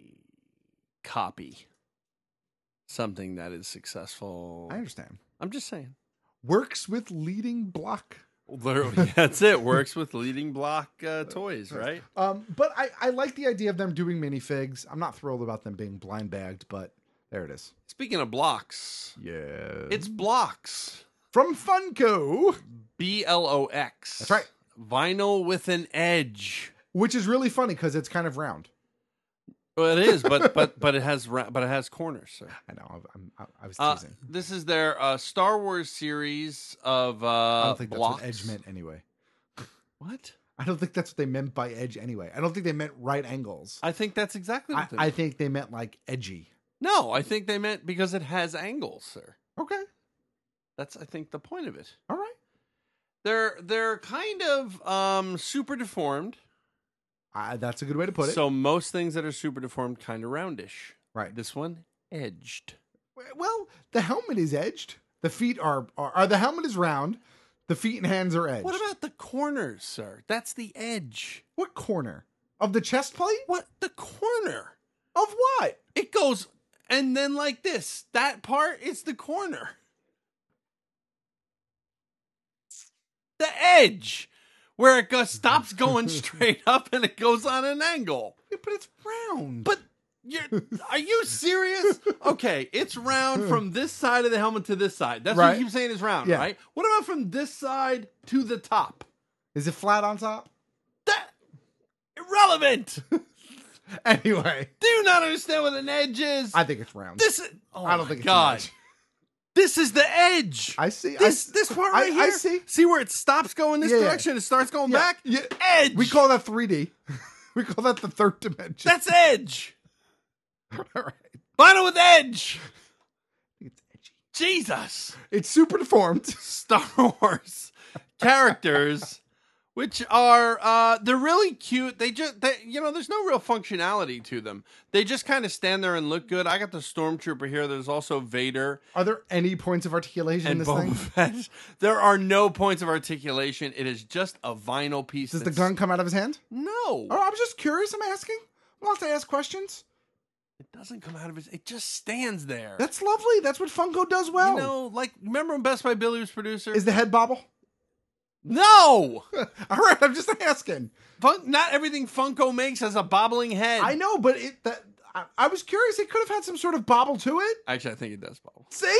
copy something that is successful. I understand. I'm just saying. Works with leading block. Literally, that's it. Works with leading block uh, toys, right? Um, but I, I like the idea of them doing minifigs. I'm not thrilled about them being blind bagged, but there it is. Speaking of blocks, yeah, it's blocks from Funko. B L O X. That's right. Vinyl with an edge, which is really funny because it's kind of round. Well, it is, but but but it has ra- but it has corners. Sir. I know. I'm, I, I was Uh, teasing. this is their uh, Star Wars series of uh, I don't think blocks. that's what edge meant anyway. What? I don't think that's what they meant by edge anyway. I don't think they meant right angles. I think that's exactly what I, they I meant. think they meant like edgy. No, I think they meant because it has angles, sir. Okay. That's I think the point of it. All right. They're they're kind of um, super deformed. Uh, that's a good way to put it. So most things that are super deformed kind of roundish. Right. This one edged. Well, the helmet is edged. The feet are, are, are the helmet is round. The feet and hands are edged. What about the corners, sir? That's the edge. What corner? Of the chest plate? What? The corner. Of what? It goes and then like this. That part is the corner. The edge. Where it goes, stops going straight up and it goes on an angle. Yeah, but it's round. But you're, are you serious? Okay, it's round from this side of the helmet to this side. That's Right. what you keep saying is round, Yeah. right? What about from this side to the top? Is it flat on top? That irrelevant. Anyway, Do you not understand what an edge is? I think it's round. This is. Oh I don't my think it's God. an edge. This is the edge. I see. This I, this part I- right I here. see. See where it stops going this Yeah, yeah. direction? It starts going Yeah, back. yeah. Edge. We call that three D. We call that the third dimension. That's edge. All right. Vinyl with edge. It's edgy. Jesus. It's super deformed. Star Wars characters, which are uh, they're really cute. They just, they, you know, there's no real functionality to them. They just kind of stand there and look good. I got the Stormtrooper here. There's also Vader Are there any points of articulation in and this Boba thing? Fett. There are no points of articulation. It is just a vinyl piece. Does the that's- gun come out of his hand? No, Oh, I'm just curious. I'm asking. I'm allowed to ask questions. it doesn't come out of his. It just stands there. That's lovely. That's what Funko does well. You know, like remember when Best Buy Billy was producer? Is the head bobble? No. All right, I'm just asking. Fun- not everything Funko makes has a bobbling head. I know, but it that I, I was curious. It could have had some sort of bobble to it. Actually, I think it does bobble. See?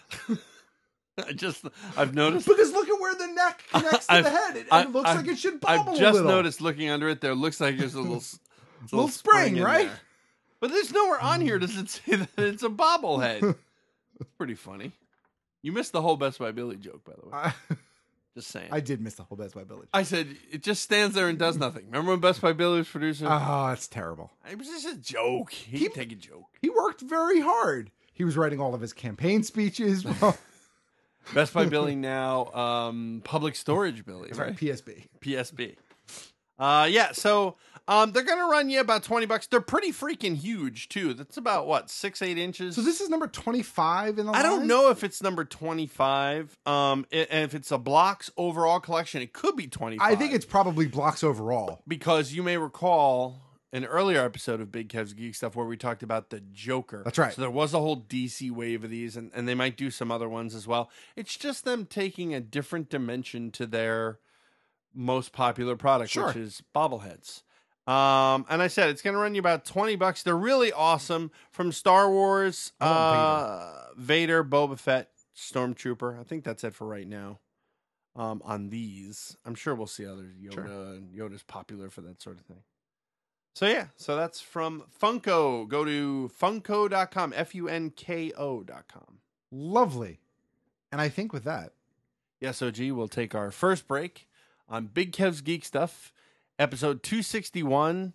I just, I've noticed. Because look at where the neck connects to I've- the head. It, I- it looks I've- like it should bobble I've a just little. noticed looking under it. There looks like there's a little, s- a Little spring, in right? there. But there's nowhere on here does it say that it's a bobblehead. It's pretty funny. You missed the whole Best Buy Billy joke, by the way. I, Just saying. I did miss the whole Best Buy Village. I said it just stands there and does nothing. Remember when Best Buy Billy was producer? Oh, it's terrible. It was just a joke. He, He- can take a joke. He worked very hard. He was writing all of his campaign speeches. Well, Best Buy Billy now, um, Public Storage Billy, that's right? right, P S B. P S B. Uh, yeah, so um, they're gonna run you about twenty bucks. They're pretty freaking huge too. That's about what six, eight inches. So this is number twenty-five in the I line? don't know if it's number twenty-five. Um, i- and if it's a blocks overall collection, it could be twenty-five. I think it's probably blocks overall. because you may recall an earlier episode of Big Kev's Geek Stuff where we talked about the Joker. That's right. So there was a whole D C wave of these, and, and they might do some other ones as well. It's just them taking a different dimension to their most popular product, Sure. which is bobbleheads. Um, and I said it's going to run you about twenty bucks. They're really awesome. From Star Wars, I want uh, Vader, Boba Fett, Stormtrooper. I think that's it for right now. Um, on these, I'm sure we'll see other Yoda. Sure. And Yoda's popular for that sort of thing. So yeah, so that's from Funko. Go to funko dot com, F U N K O dot com. Lovely. And I think with that, yes, O G, we'll take our first break on Big Kev's Geek Stuff, episode two sixty-one.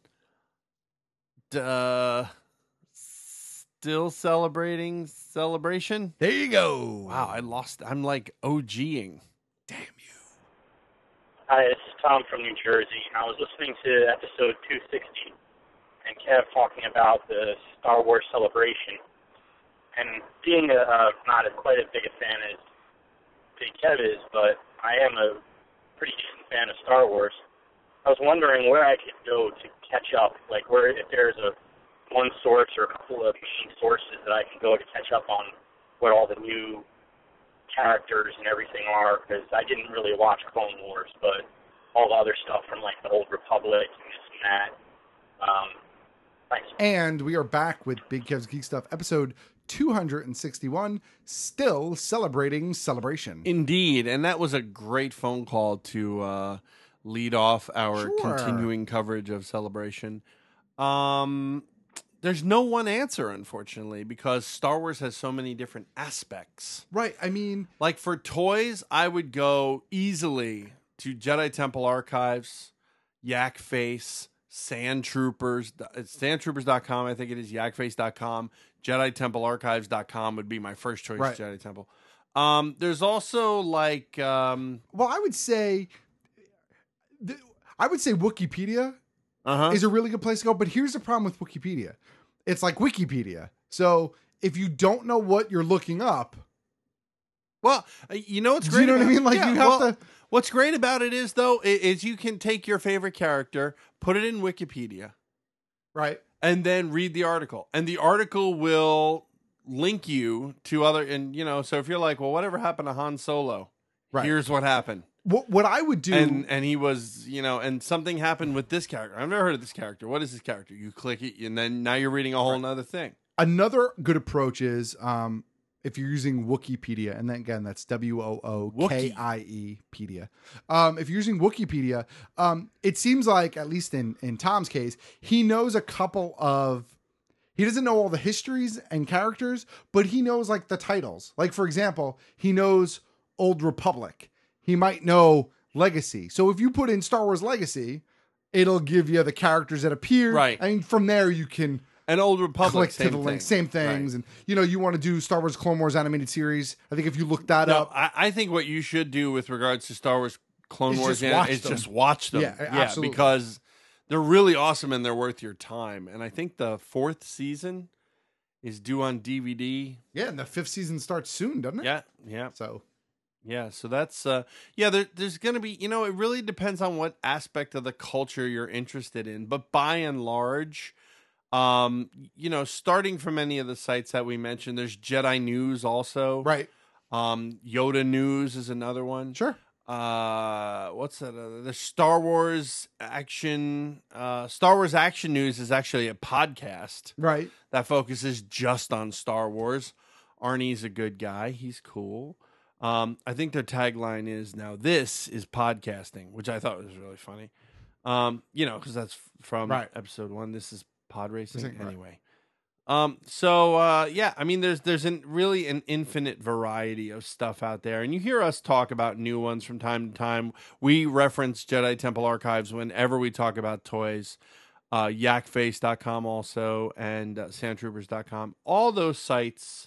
Uh, still celebrating celebration. There you go. Wow, I lost. I'm like OGing. Hi, this is Tom from New Jersey. I was listening to episode two sixty, and Kev talking about the Star Wars celebration. And being a, uh, not a, quite as big a fan as Big Kev is, but I am a pretty decent fan of Star Wars. I was wondering where I could go to catch up, like where if there's a one source or a couple of main sources that I can go to catch up on what all the new characters and everything are, because I didn't really watch Clone Wars, but all the other stuff from like the Old Republic and this and that. Um, thanks. and we are back with Big Kev's Geek Stuff, episode two sixty-one, still celebrating celebration. Indeed, and that was a great phone call to uh, lead off our Sure. continuing coverage of Celebration. Um, there's no one answer, unfortunately, because Star Wars has so many different aspects. Right, I mean... Like, for toys, I would go easily to Jedi Temple Archives, Yak Face, Sand Troopers, it's sand troopers dot com, I think it is, yak face dot com, Jedi Temple Archives dot com would be my first choice, Right. Jedi Temple. Um, there's also, like... Um, well, I would say... th- I would say Wikipedia uh-huh. is a really good place to go, but here's the problem with Wikipedia. It's like Wikipedia. So if you don't know what you're looking up... Well, you know what's Do great you know what I about- mean? Like, yeah, you have well, to... What's great about it is, though, i- is you can take your favorite character, put it in Wikipedia, right, and then read the article, and the article will link you to other. And you know, so if you're like, well, whatever happened to Han Solo? Right. Here's what happened. What what I would do, and and he was, you know, and something happened with this character. I've never heard of this character. What is this character? You click it, and then now you're reading a whole nother thing. Another good approach is um, if you're using Wikipedia, and then again, that's W O O K I E pedia. Um, if you're using Wikipedia, um, it seems like, at least in, in Tom's case, he knows a couple of, he doesn't know all the histories and characters, but he knows like the titles. Like, for example, he knows Old Republic. He might know Legacy. So if you put in Star Wars Legacy, it'll give you the characters that appear. Right. And from there, you can... And Old Republic, click same to the thing. link, same things, Right. and you know you want to do Star Wars Clone Wars animated series. I think if you look that No, up, I, I think what you should do with regards to Star Wars Clone Is Wars just watch is them. just watch them. Yeah, absolutely. because they're really awesome and they're worth your time. And I think the fourth season is due on D V D. yeah, and the fifth season starts soon, doesn't it? Yeah, yeah. So Yeah, so that's uh yeah, there, there's going to be, you know, it really depends on what aspect of the culture you're interested in, but by and large, um, you know, starting from any of the sites that we mentioned, there's Jedi News also. Right. Um, Yoda News is another one. Sure. Uh, what's that? Other? The Star Wars Action, uh, Star Wars Action News is actually a podcast. Right. That focuses just on Star Wars. Arnie's a good guy. He's cool. Um, I think their tagline is now this is podcasting, which I thought was really funny. Um, you know, because that's from Right. episode one. This is pod racing Right. anyway. Um, so uh, yeah, I mean, there's there's an really an infinite variety of stuff out there, and you hear us talk about new ones from time to time. We reference Jedi Temple Archives whenever we talk about toys. Uh, yak face dot com also, and uh, sand troopers dot com. All those sites,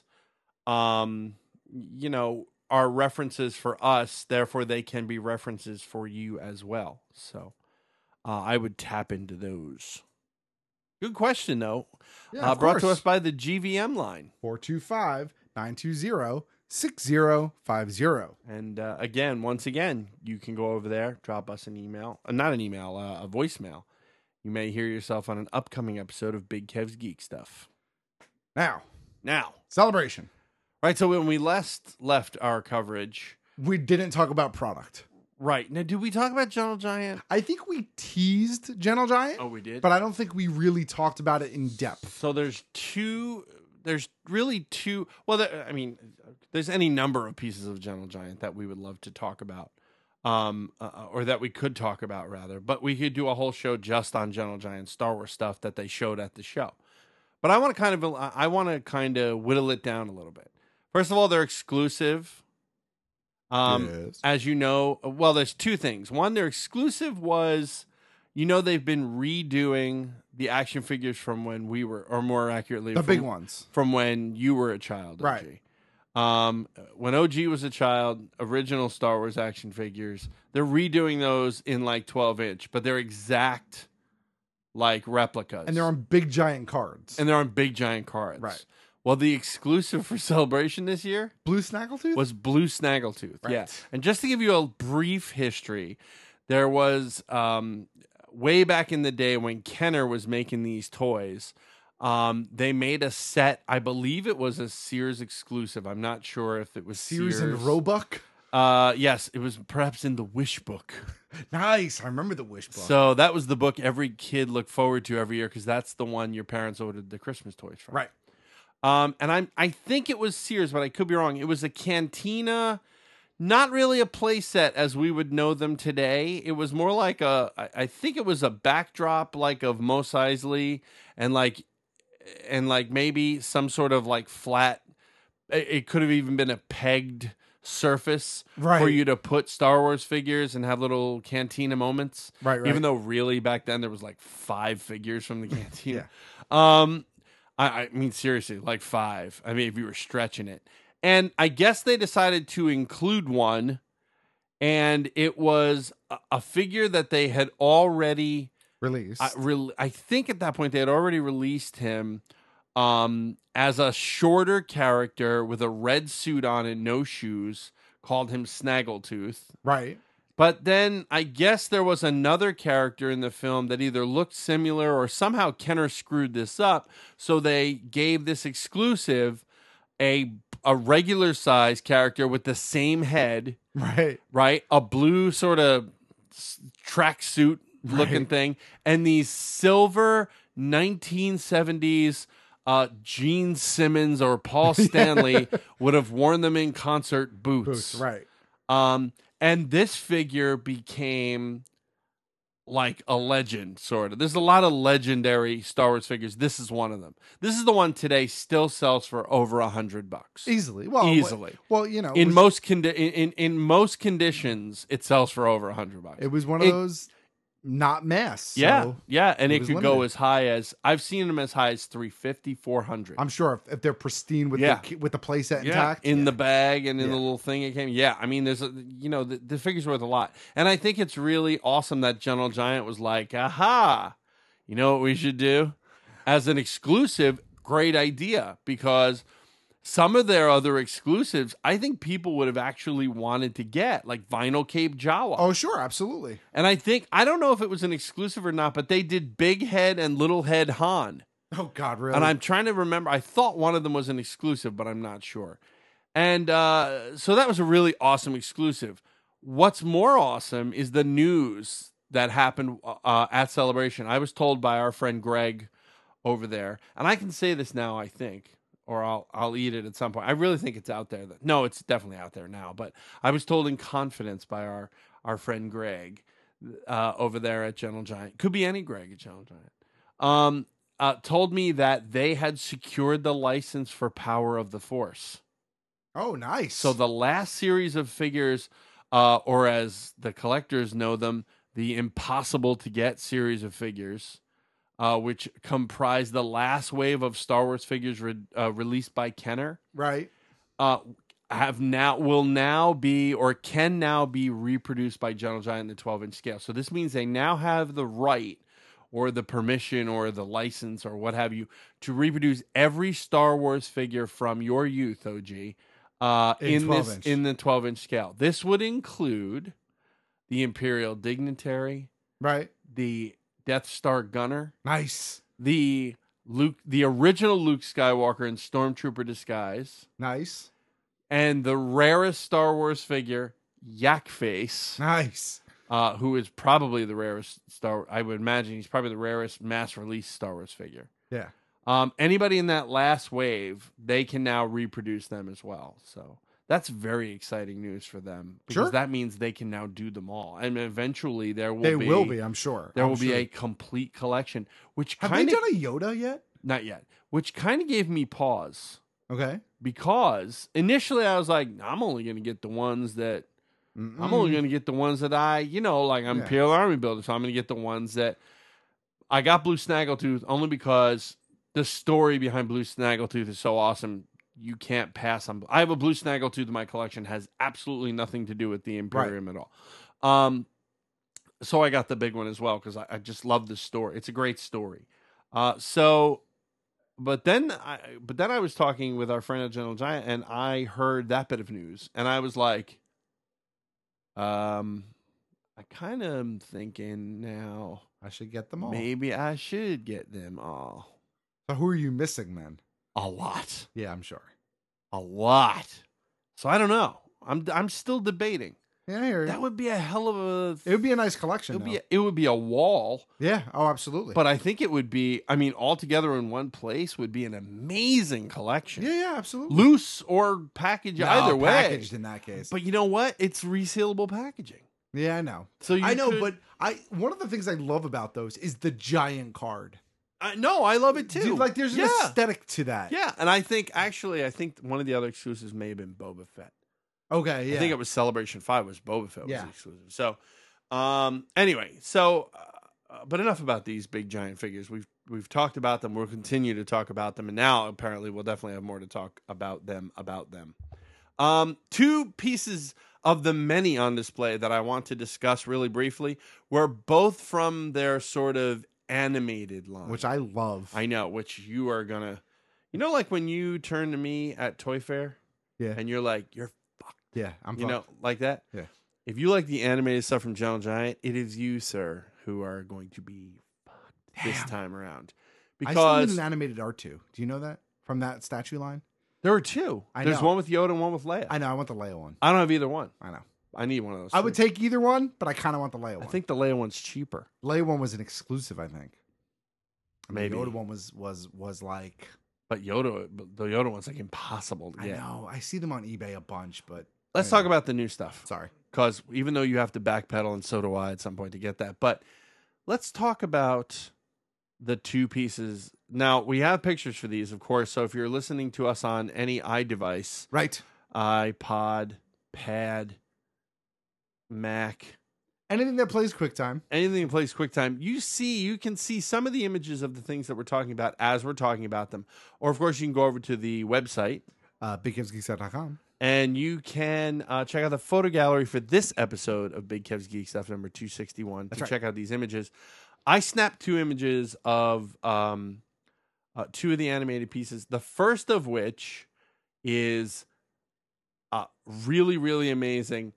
um, you know, are references for us. Therefore, they can be references for you as well. So, uh, I would tap into those. Good question, though. Yeah, uh, of brought to course. us by the G V M line. four two five, nine two zero, six zero five zero. And uh, again, once again, you can go over there, drop us an email. Uh, not an email, uh, a voicemail. You may hear yourself on an upcoming episode of Big Kev's Geek Stuff. Now, Now, celebration. right, so when we last left our coverage, We didn't talk about product. Right. Now, did we talk about Gentle Giant? I think we teased Gentle Giant. Oh, we did? But I don't think we really talked about it in depth. So there's two, there's really two, well, there, I mean, there's any number of pieces of Gentle Giant that we would love to talk about, um, uh, or that we could talk about, rather. But we could do a whole show just on Gentle Giant Star Wars stuff that they showed at the show. But I want to kind of, I want to kind of whittle it down a little bit. First of all, they're exclusive. Um, yes. As you know, well, there's two things. One, their exclusive was, you know, they've been redoing the action figures from when we were, or more accurately, The from, big ones. from when you were a child, O G. Right. Um, when O G was a child, original Star Wars action figures, they're redoing those in like twelve inch, but they're exact like replicas. And they're on big giant cards. And they're on big giant cards. Right. Well, the exclusive for Celebration this year Blue Snaggletooth was Blue Snaggletooth. Right. Yeah. And just to give you a brief history, there was um, way back in the day when Kenner was making these toys, um, they made a set. I believe it was a Sears exclusive. I'm not sure if it was Sears, Sears. and Roebuck. Uh, yes, it was perhaps in the Wish book. Nice. I remember the Wish book. So that was the book every kid looked forward to every year because that's the one your parents ordered the Christmas toys from. Right. Um, and I'm I think it was Sears, but I could be wrong. It was a cantina, not really a play set as we would know them today. It was more like a, I I think it was a backdrop like of Mos Eisley and like, and like maybe some sort of like flat. It, it could have even been a pegged surface Right. for you to put Star Wars figures and have little cantina moments. Right, right. Even though really back then there was like five figures from the cantina. Um. I, I mean, seriously, like five. I mean, if you were stretching it. And I guess they decided to include one, and it was a, a figure that they had already released. I, re- I think at that point they had already released him um, as a shorter character with a red suit on and no shoes, called him Snaggletooth. Right. But then I guess there was another character in the film that either looked similar or somehow Kenner screwed this up. So they gave this exclusive a a regular size character with the same head. Right. Right. A blue sort of tracksuit looking Right. thing. And these silver nineteen seventies uh, Gene Simmons or Paul Stanley would have worn them in concert boots. Boots, right. Um, and this figure became like a legend, sort of. There's a lot of legendary Star Wars figures. This is one of them. This is the one today still sells for over a hundred bucks. Easily. Well, easily. Well, you know, it in was- most condi- in, in in most conditions, it sells for over a hundred bucks. It was one of It- those not mass. yeah, so yeah, and it, was could go limited. as high as I've seen them as high as three fifty, four hundred. I'm sure if, if they're pristine with Yeah. the with the playset Yeah, intact. in the bag and in Yeah. the little thing it came. Yeah, I mean, there's a, you know, the, the figure's worth a lot, and I think it's really awesome that Gentle Giant was like, aha, you know what we should do as an exclusive. Great idea, because some of their other exclusives, I think people would have actually wanted to get, like Vinyl Cape Jawa. Oh, sure, absolutely. And I think I don't know if it was an exclusive or not, but they did Big Head and Little Head Han. Oh God, really? And I'm trying to remember. I thought one of them was an exclusive, but I'm not sure. And uh, so that was a really awesome exclusive. What's more awesome is the news that happened uh, at Celebration. I was told by our friend Greg over there, and I can say this now, I think, or I'll I'll eat it at some point. I really think it's out there. That, no, it's definitely out there now. But I was told in confidence by our our friend Greg uh, over there at Gentle Giant. Could be any Greg at Gentle Giant. Um, uh, told me that they had secured the license for Power of the Force. Oh, nice. So the last series of figures, uh, or as the collectors know them, the impossible to get series of figures, uh, which comprise the last wave of Star Wars figures re- uh, released by Kenner, right, uh, have now will now be or can now be reproduced by Gentle Giant in the twelve inch scale. So this means they now have the right or the permission or the license or what have you to reproduce every Star Wars figure from your youth, O G, uh, In in, twelve this inch. in the twelve inch scale. This would include the Imperial Dignitary, right, the Death Star Gunner, nice, the Luke, the original Luke Skywalker in Stormtrooper disguise, nice, and the rarest Star Wars figure Yak Face. Nice. Uh, who is probably the rarest Star I would imagine he's probably the rarest mass release Star Wars figure. Yeah. Um, anybody in that last wave, they can now reproduce them as well. So that's very exciting news for them because Sure. that means they can now do them all. And eventually there will They be will be, I'm sure. There I'm will be sure. a complete collection, which Have kind they of done a Yoda yet? not yet, which kind of gave me pause. Okay. Because initially I was like, I'm only going to get the ones that Mm-mm. I'm only going to get the ones that I, you know, like I'm Yeah. Imperial Army builder, so I'm going to get the ones that I got Blue Snaggletooth only because the story behind Blue Snaggletooth is so awesome. You can't pass on. I have a Blue Snaggletooth in my collection, has absolutely nothing to do with the Imperium at all. Um, so I got the big one as well because I, I just love the story. It's a great story. Uh, so, but then, I, but then I was talking with our friend at Gentle Giant, and I heard that bit of news, and I was like, um, I kind of am thinking now I should get them all. maybe I should get them all. So who are you missing then? A lot. Yeah, I'm sure. A lot. So I don't know. I'm I'm still debating. Yeah, I hear you. That would be a hell of a. It would be a nice collection. It would though. be. A, it would be a wall. Yeah. Oh, absolutely. But I think it would be. I mean, all together in one place would be an amazing collection. Yeah, yeah, absolutely. Loose or package, No, either way. packaged in that case. But you know what? It's resealable packaging. Yeah, I know. So you I know, could- but I one of the things I love about those is the giant card. I, no, I love it too. Dude, like, there's an Yeah. aesthetic to that. Yeah, and I think actually, I think one of the other exclusives may have been Boba Fett. Okay, yeah. I think it was Celebration Five was Boba Fett was Yeah. exclusive. So, um, anyway, so, uh, but enough about these big giant figures. We've we've talked about them. We'll continue to talk about them, and now apparently we'll definitely have more to talk about them. About them, um, two pieces of the many on display that I want to discuss really briefly were both from their sort of animated line, Which I love. I know, which you are gonna, you know, like when you turn to me at Toy Fair, Yeah. and you're like, you're fucked, Yeah, I'm you know, fucked. like that. Yeah. If you like the animated stuff from Gentle Giant, it is you, sir, who are going to be fucked this Damn. time around, I still need because an animated R two. Do you know that from that statue line? there were two. I There's know. one with Yoda and one with Leia. I know. I want the Leia one. I don't have either one. I know. I need one of those. I would too. take either one, but I kind of want the Leia one. I think the Leia one's cheaper. Leia one was an exclusive. I think. And Maybe. the Yoda one was was was like. But Yoda, the Yoda one's like impossible to I get. know. I see them on eBay a bunch, but Let's anyway. talk about the new stuff. Sorry. Because even though you have to backpedal, and so do I at some point to get that. But let's talk about the two pieces. Now, we have pictures for these, of course. So if you're listening to us on any iDevice, right, iPod, Pad, Mac, anything that plays QuickTime, anything that plays QuickTime, you see, you can see some of the images of the things that we're talking about as we're talking about them. Or, of course, you can go over to the website, uh, big kevs geek stuff dot com. And you can uh, check out the photo gallery for this episode of Big Kev's Geek Stuff number two sixty-one That's to right. check out these images. I snapped two images of um, uh, two of the animated pieces. The first of which is uh, really, really amazing.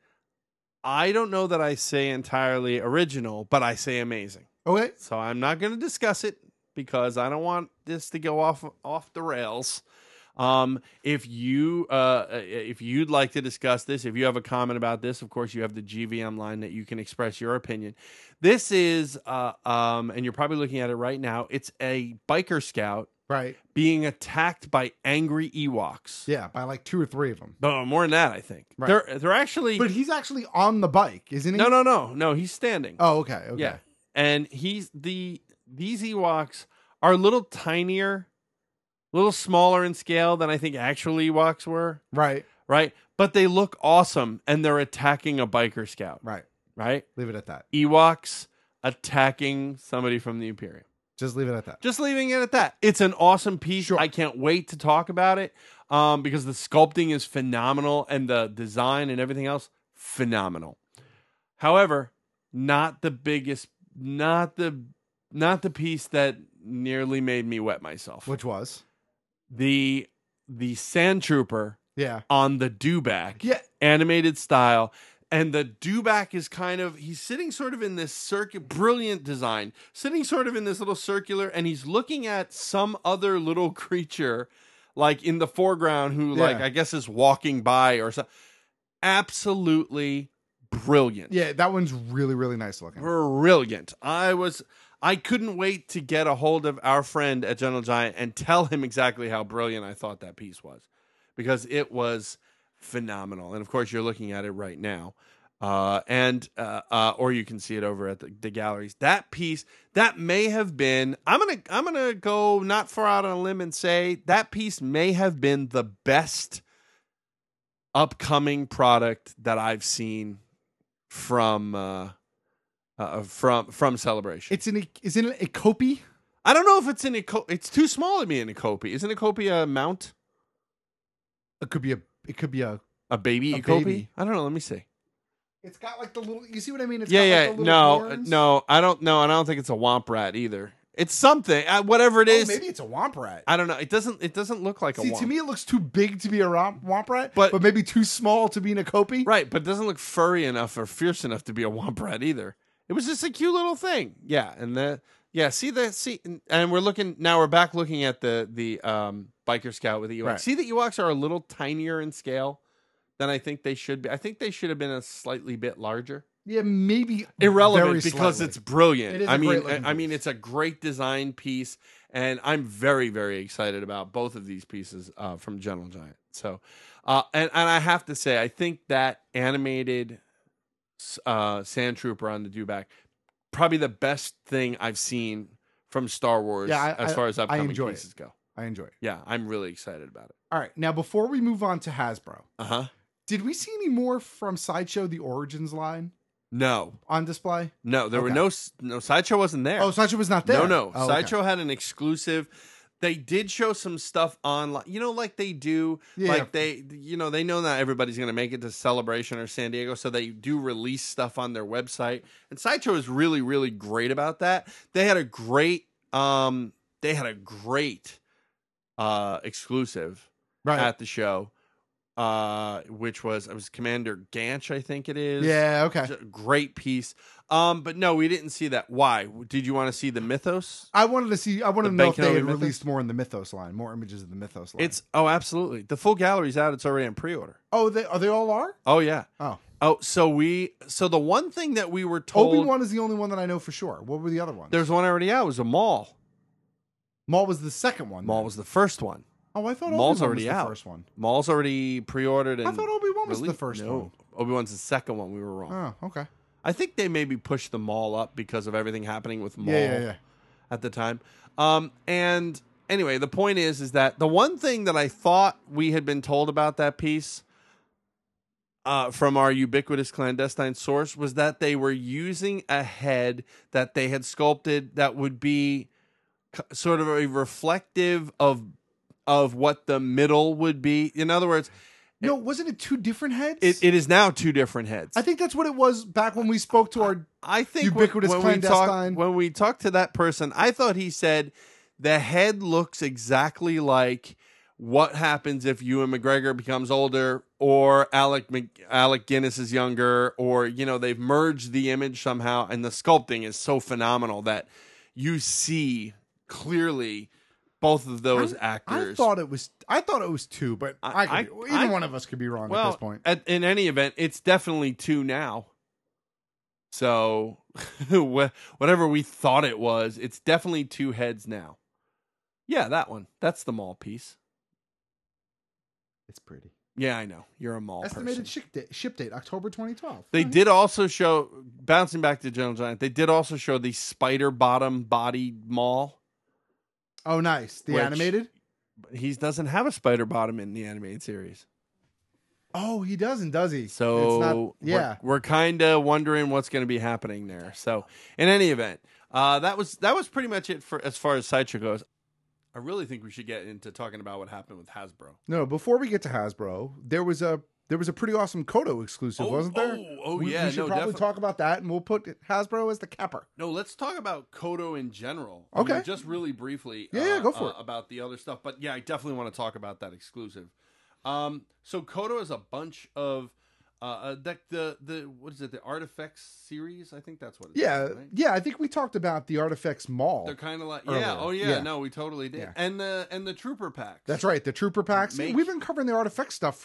I don't know that I say entirely original, but I say amazing. Okay. So I'm not going to discuss it because I don't want this to go off off the rails. Um, if you uh, if you'd like to discuss this, if you have a comment about this, of course you have the G V M line that you can express your opinion. This is uh, um, and you're probably looking at it right now. It's a biker scout, right, being attacked by angry Ewoks. Yeah, by like two or three of them. No, more than that, I think. Right. They're they're actually, But he's actually on the bike, isn't he? no, no, no, no. He's standing. Oh, okay. Okay. Yeah, and he's the these Ewoks are a little tinier, a little smaller in scale than I think actual Ewoks were. Right. Right, but they look awesome, and they're attacking a biker scout. Right. Right. Leave it at that. Ewoks attacking somebody from the Imperium. Just leave it at that. Just leaving it at that. It's an awesome piece. Sure. I can't wait to talk about it um, because the sculpting is phenomenal and the design and everything else phenomenal. However, not the biggest, not the, not the piece that nearly made me wet myself. Which was the the Sand Trooper. Yeah. On the dewback. Yeah. Animated style. And the dewback is kind of, he's sitting sort of in this circuit, brilliant design, sitting sort of in this little circular, and he's looking at some other little creature, like in the foreground, who, Yeah. like, I guess is walking by or something. Absolutely brilliant. Yeah, that one's really, really nice looking. Brilliant. I was I couldn't wait to get a hold of our friend at Gentle Giant and tell him exactly how brilliant I thought that piece was, because it was phenomenal. And of course, you're looking at it right now. Uh, and uh, uh, or you can see it over at the, the galleries. That piece, that may have been. I'm gonna I'm gonna go not far out on a limb and say that piece may have been the best upcoming product that I've seen from uh, uh, from from Celebration. It's an is it a Kopi? I don't know if it's an Ikopi. It's too small to be an Ikopi. Isn't Ikopi a mount? It could be a. It could be a a baby a Ikopi. baby. I don't know. Let me see. It's got like the little. You see what I mean? It's yeah, got yeah. Like the no, little horns. no. I don't know. I don't think it's a womp rat either. It's something. Uh, whatever it Oh, is. maybe it's a womp rat. I don't know. It doesn't. It doesn't look like See, a womp. to me, it looks too big to be a romp, womp rat, But- but, maybe too small to be an Akopi. Right, but it doesn't look furry enough or fierce enough to be a womp rat either. It was just a cute little thing. Yeah, and the yeah. See the see, and we're looking now. We're back looking at the the um, biker scout with the Ewoks. Right. See, the Ewoks are a little tinier in scale than I think they should be. I think they should have been a slightly bit larger. Yeah, maybe Irrelevant very because slightly. it's brilliant. It is I a mean, great-looking I mean, piece. it's a great design piece, and I'm very, very excited about both of these pieces uh, from Gentle Giant. So, uh, and and I have to say, I think that animated uh, Sand Trooper on the Dewback, probably the best thing I've seen from Star Wars Yeah, I- as I- far as I upcoming enjoy pieces it. go. I enjoy it. Yeah, I'm really excited about it. All right, now before we move on to Hasbro, Uh huh. did we see any more from Sideshow the Origins line No, on display? no, there were Okay. no no Sideshow wasn't there. Oh, Sideshow was not there. No, no. Oh, okay. Sideshow had an exclusive. They did show some stuff online, you know, like they do. Yeah. Like they, you know, they know not everybody's going to make it to Celebration or San Diego, so they do release stuff on their website. And Sideshow is really, really great about that. They had a great, um, they had a great uh, exclusive Right. at the show, uh, which was it was Commander Ganch, I think it is. Yeah, okay. It's a great piece. Um, but no, we didn't see that. Why? Did you want to see the Mythos? I wanted to see. I wanted The to know if Ben they Kenobi had Mythos? released more in the Mythos line, more images of the Mythos line. It's oh, absolutely. The full gallery's out. It's already on pre-order. oh, they are they all are? Oh yeah. Oh, Oh, so we so the one thing that we were told Obi Wan is the only one that I know for sure. What were the other ones? there's one already out. It was a Maul. Maul was the second one. Maul then. was the first one. Oh, I thought Maul's Obi-Wan already was the out. first one. Maul's already pre-ordered. And I thought Obi-Wan was the released. first no, one. Obi-Wan's the second one. We were wrong. Oh, okay. I think they maybe pushed the Maul up because of everything happening with Maul Yeah, yeah, yeah. at the time. Um, and anyway, the point is, is that the one thing that I thought we had been told about that piece uh, from our ubiquitous clandestine source was that they were using a head that they had sculpted that would be c- sort of a reflective of of what the middle would be. In other words, No, wasn't it two different heads? it, it is now two different heads. I think that's what it was back when we spoke to our. I think when- Ubiquitous when, we clandestine. talked when we talked to that person, I thought he said the head looks exactly like what happens if Ewan McGregor becomes older, or Alec Mc, Alec Guinness is younger, or you know they've merged the image somehow, and the sculpting is so phenomenal that you see clearly both of those I, actors. I thought it was. I thought it was two, but I, I- could, I- either I- one of us could be wrong well, at this point. At, in any event, it's definitely two now. So, wh- whatever we thought it was, it's definitely two heads now. Yeah, that one. That's the mall piece. It's pretty. Yeah, I know. You're a mall Estimated person. ship date, ship date October twenty twelve. They did also show, bouncing back to Gentle Giant, they did also show the spider bottom body mall. Oh, nice. The which- animated. He doesn't have a spider bottom in the animated series. Oh, he doesn't, does he? So it's not, yeah. we're, we're kind of wondering what's going to be happening there. So in any event, uh, that was that was pretty much it for as far as Sideshow goes. I really think we should get into talking about what happened with Hasbro. No, before we get to Hasbro, there was a there was a pretty awesome Kodo exclusive, Oh, wasn't there? oh, oh, we, yeah, We should no, probably defi- talk about that, and we'll put Hasbro as the capper. No, let's talk about Kodo in general. I Okay. mean, just really briefly. Yeah, yeah, uh, go for uh, it. About the other stuff, but yeah, I definitely want to talk about that exclusive. Um, so Kodo is a bunch of uh, uh the, the the what is it? The Artifacts series, I think that's what it is. Yeah, right? yeah. I think we talked about the Artifacts Mall. They're kind of like earlier. yeah, oh yeah, Yeah. no, we totally did. Yeah. And the and the Trooper packs. That's right, the Trooper packs. Make- We've been covering the Artifact stuff for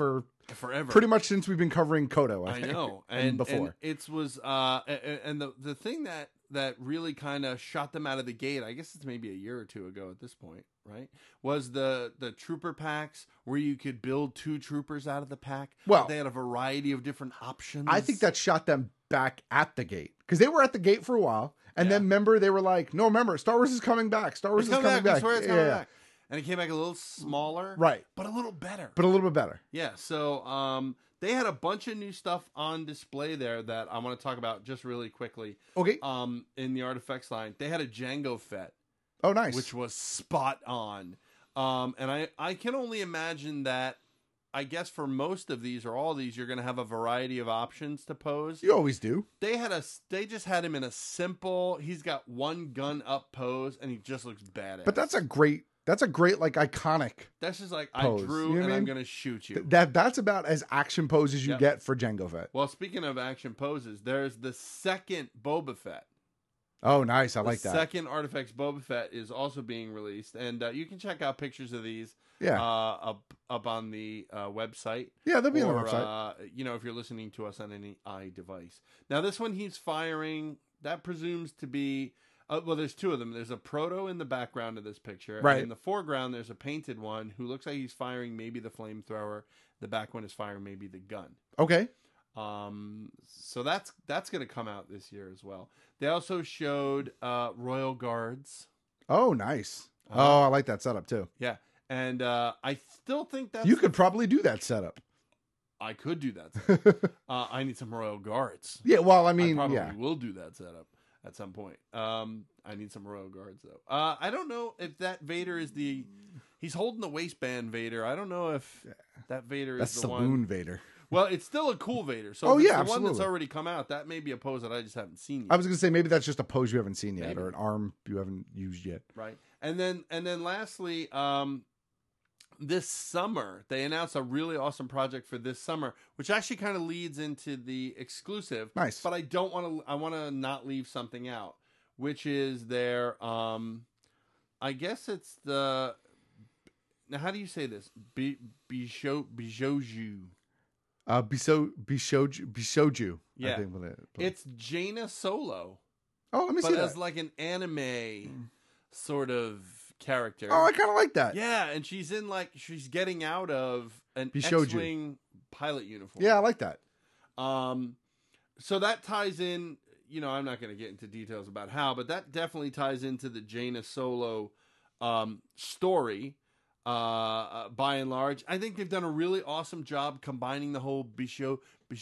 forever. Pretty much since we've been covering Kodo, I, I think, know, and, and before. and it was, uh, a- and the the thing that that really kind of shot them out of the gate, I guess it's maybe a year or two ago at this point, right? Was the the trooper packs where you could build two troopers out of the pack. Well, they had a variety of different options. I think that shot them back at the gate because they were at the gate for a while, and Yeah. then remember they were like, "No, remember, Star Wars is coming back. Star Wars It's is coming coming back. back. We swear it's Yeah, coming yeah. back. And it came back a little smaller, Right, but a little better. but a little bit better." Yeah, so um, they had a bunch of new stuff on display there that I want to talk about just really quickly. Okay. Um, in the Artifacts line, they had a Django Fett. Oh, nice. Which was spot on. Um, and I, I can only imagine that, I guess for most of these or all these, you're going to have a variety of options to pose. You always do. They had a, they just had him in a simple, he's got one gun up pose, and he just looks badass. But that's a great, that's a great like iconic. That's just like, pose. I drew You know what and I I'm mean? going to shoot you. Th- That that's about as action pose as you Yep. get for Jango Fett. Well, speaking of action poses, there's the second Boba Fett. Oh, nice. I The like that. second Artifacts Boba Fett is also being released, and uh, you can check out pictures of these. Yeah. uh, up up on the uh, website. Yeah, they'll be on the Or, website. Uh, you know, if you're listening to us on any iDevice. Now, this one he's firing. That presumes to be. Uh, well, there's two of them. There's a proto in the background of this picture. Right. And in the foreground, there's a painted one who looks like he's firing maybe the flamethrower. The back one is firing maybe the gun. Okay. Um, so that's that's going to come out this year as well. They also showed uh, Royal Guards. Oh, nice. Uh-huh. Oh, I like that setup too. Yeah, and uh, I still think that's You could probably do that setup. I could do that. uh, I need some Royal Guards. Yeah, well, I mean, probably yeah. will do that setup at some point. Um, I need some Royal Guards though. Uh, I don't know if that Vader is the. He's holding the waistband Vader. I don't know if that Vader That's is the Saloon one. Vader. Well, it's still a cool Vader. So Oh, if it's yeah, the one that's absolutely. already come out. That may be a pose that I just haven't seen yet. I was going to say maybe that's just a pose you haven't seen yet, Maybe. or an arm you haven't used yet. Right. And then and then lastly, um, this summer they announced a really awesome project for this summer, which actually kind of leads into the exclusive. Nice. But I don't want to. I want to not leave something out, which is their. Um, I guess it's the. Now, how do you say this? Bi- Bijou Bijouju. Uh, Bisho Bishoju Bishoju. Yeah. I think with it. It's Jaina Solo. Oh, let me but see that. as like an anime sort of character. Oh, I kind of like that. Yeah, and she's in like she's getting out of an Bishoju. X-wing pilot uniform. Yeah, I like that. Um, so that ties in. You know, I'm not going to get into details about how, but that definitely ties into the Jaina Solo um, story. Uh, uh, by and large, I think they've done a really awesome job combining the whole Bisho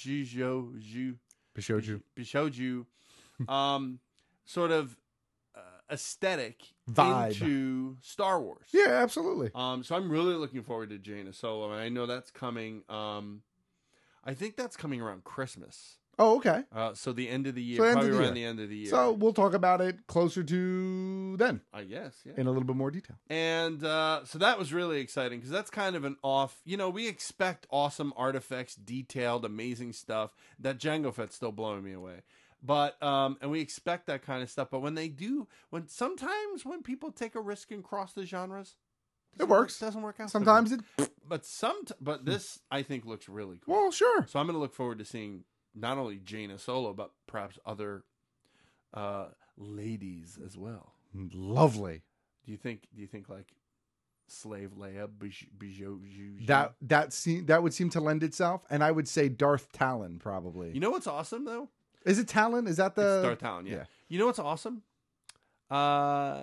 Bishoju Bishoju Bishoju um, sort of uh, aesthetic Vibe. into Star Wars. Yeah, absolutely. Um, so I'm really looking forward to Jaina Solo, and I know that's coming. Um, I think that's coming around Christmas. Oh, okay. Uh, so the end of the year, So end of probably the around year. the end of the year. So we'll talk about it closer to then, I guess, yeah. in a little bit more detail. And uh, so that was really exciting because that's kind of an off. You know, we expect awesome artifacts, detailed, amazing stuff. That Jango Fett's still blowing me away. But um, and we expect that kind of stuff. But when they do, when sometimes when people take a risk and cross the genres, It works. It doesn't work out. so Sometimes good. it. But some, but this I think looks really cool. Well, sure. So I'm going to look forward to seeing not only Jaina Solo, but perhaps other uh, ladies as well. Lovely. Do you think? Do you think like Slave Leia, Bij- Bijou? That that seem that would seem to lend itself, and I would say Darth Talon probably. You know what's awesome though? Is it Talon? Is that the It's Darth Talon? Yeah. You know what's awesome? Uh,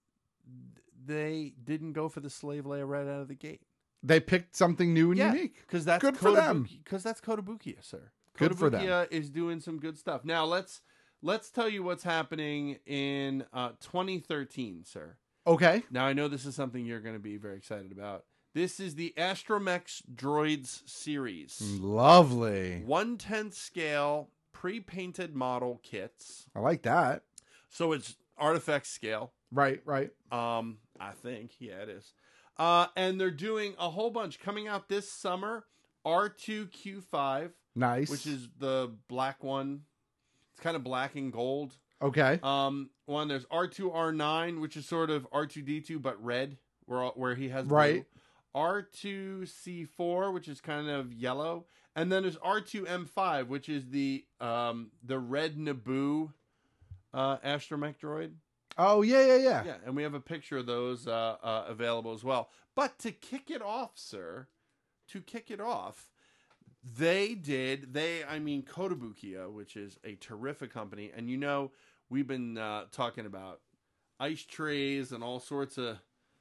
they didn't go for the Slave Leia right out of the gate. They picked something new and Yeah, unique. because that's good for them. Because that's Kotobukiya, sir. Good for them. Kotobukiya is doing some good stuff. Now let's let's tell you what's happening in uh, twenty thirteen, sir. Okay. Now I know this is something you're going to be very excited about. This is the Astromech Droids series. Lovely. one tenth scale pre-painted model kits. I like that. So it's artifact scale. Right, right. Um, I think. Yeah, it is. Uh, and they're doing a whole bunch coming out this summer. R two Q five. Nice. Which is the black one. It's kind of black and gold. Okay. Um, one there's R two R nine, which is sort of R two D two but red, where where he has blue. Right. R two C four, which is kind of yellow, and then there's R two M five, which is the um, the red Naboo uh, astromech droid. Oh yeah, yeah, yeah. Yeah, and we have a picture of those uh, uh, available as well. But to kick it off, sir, to kick it off, they did they I mean Kotobukiya, which is a terrific company, and you know we've been uh, talking about ice trays and all sorts of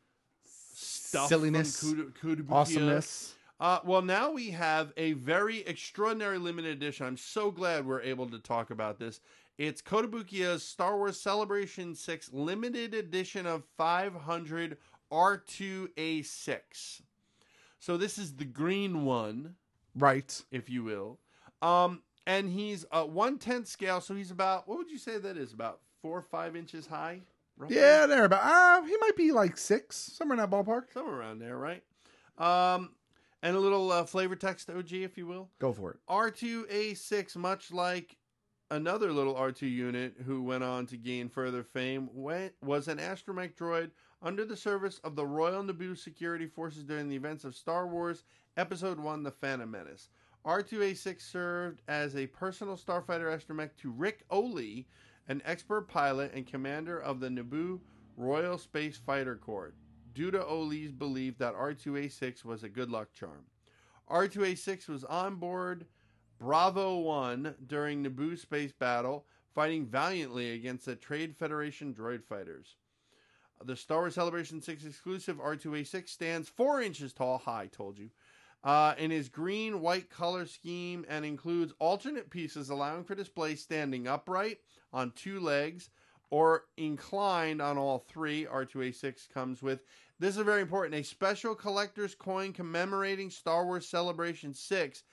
stuff, silliness, from Kotobukiya. Awesomeness. Uh, well, now we have a very extraordinary limited edition. I'm so glad we're able to talk about this. It's Kotobukiya's Star Wars Celebration six limited edition of five hundred R two A six. So this is the green one, right? If you will. Um, and he's a one tenth scale, so he's about, what would you say that is? About four or five inches high? Roughly? Yeah, there about. Uh, he might be like six, somewhere in that ballpark. Somewhere around there, right? Um, and a little uh, flavor text, O G, if you will. Go for it. R two A six, much like another little R two unit who went on to gain further fame, went, was an astromech droid under the service of the Royal Naboo Security Forces during the events of Star Wars Episode one, The Phantom Menace. R two A six served as a personal starfighter astromech to Rick Oley, an expert pilot and commander of the Naboo Royal Space Fighter Corps, due to Oley's belief that R two A six was a good luck charm. R two A six was on board Bravo one during Naboo space battle, fighting valiantly against the Trade Federation droid fighters. The Star Wars Celebration six exclusive R two A six stands four inches tall, high, told you, uh, in his green-white color scheme, and includes alternate pieces allowing for display standing upright on two legs or inclined on all three. R two A six comes with, this is very important, a special collector's coin commemorating Star Wars Celebration six,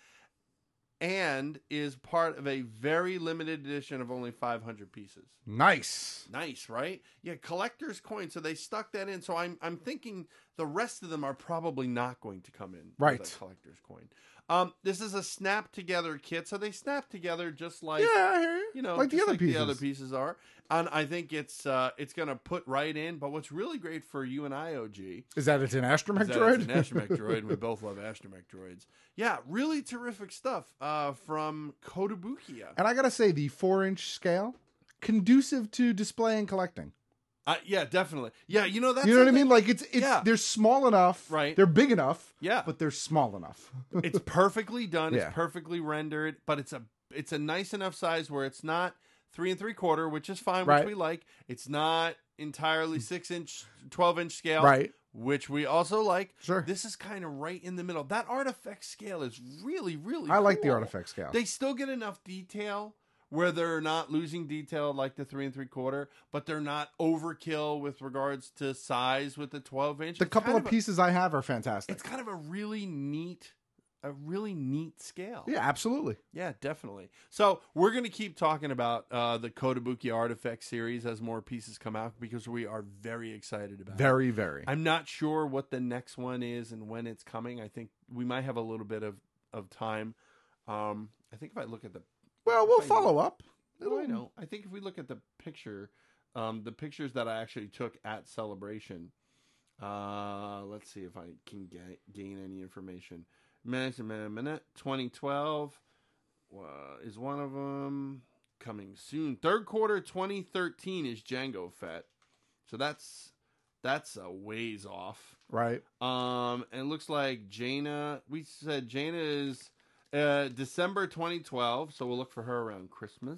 and is part of a very limited edition of only five hundred pieces. Nice. Nice, right? Yeah, collector's coin. So they stuck that in. So I'm I'm thinking the rest of them are probably not going to come in right. with a collector's coin. Um, this is a snap together kit, so they snap together just like yeah, I hear you. you know, like the just other like pieces. the other pieces are. And I think it's uh, it's gonna put right in. But what's really great for you and I, O G, is that it's an astromech is that droid. It's an astromech droid. We both love astromech droids. Yeah, really terrific stuff uh, from Kotobukiya. And I gotta say, the four-inch scale, conducive to display and collecting. Uh, yeah, definitely. Yeah, you know that's you know what I something- mean. Like it's it's Yeah. they're small enough, Right. They're big enough, Yeah. but they're small enough. It's perfectly done. Yeah. It's perfectly rendered, but it's a it's a nice enough size where it's not three and three quarter, which is fine, Right. which we like. It's not entirely six inch, twelve inch scale, Right. which we also like. Sure. This is kind of right in the middle. That artifact scale is really, really. I like the cool. artifact scale. They still get enough detail where they're not losing detail like the three and three quarter, but they're not overkill with regards to size with the twelve inch. The It's couple kind of a- pieces I have are fantastic. It's kind of a really neat, a really neat scale. Yeah, absolutely. Yeah, definitely. So we're going to keep talking about uh, the Kotobukiya Artifact series as more pieces come out because we are very excited about it. Very, very. I'm not sure what the next one is and when it's coming. I think we might have a little bit of, of time. Um, I think if I look at the... Well, we'll if I- follow up. No, I know. I think if we look at the picture, um, the pictures that I actually took at Celebration, uh, let's see if I can ga- gain any information. Minute, minute, minute. twenty twelve uh, is one of them. Coming soon. Third quarter twenty thirteen is Jango Fett. So that's that's a ways off. Right. Um, and it looks like Jaina, we said Jaina is uh, December twenty twelve, so we'll look for her around Christmas.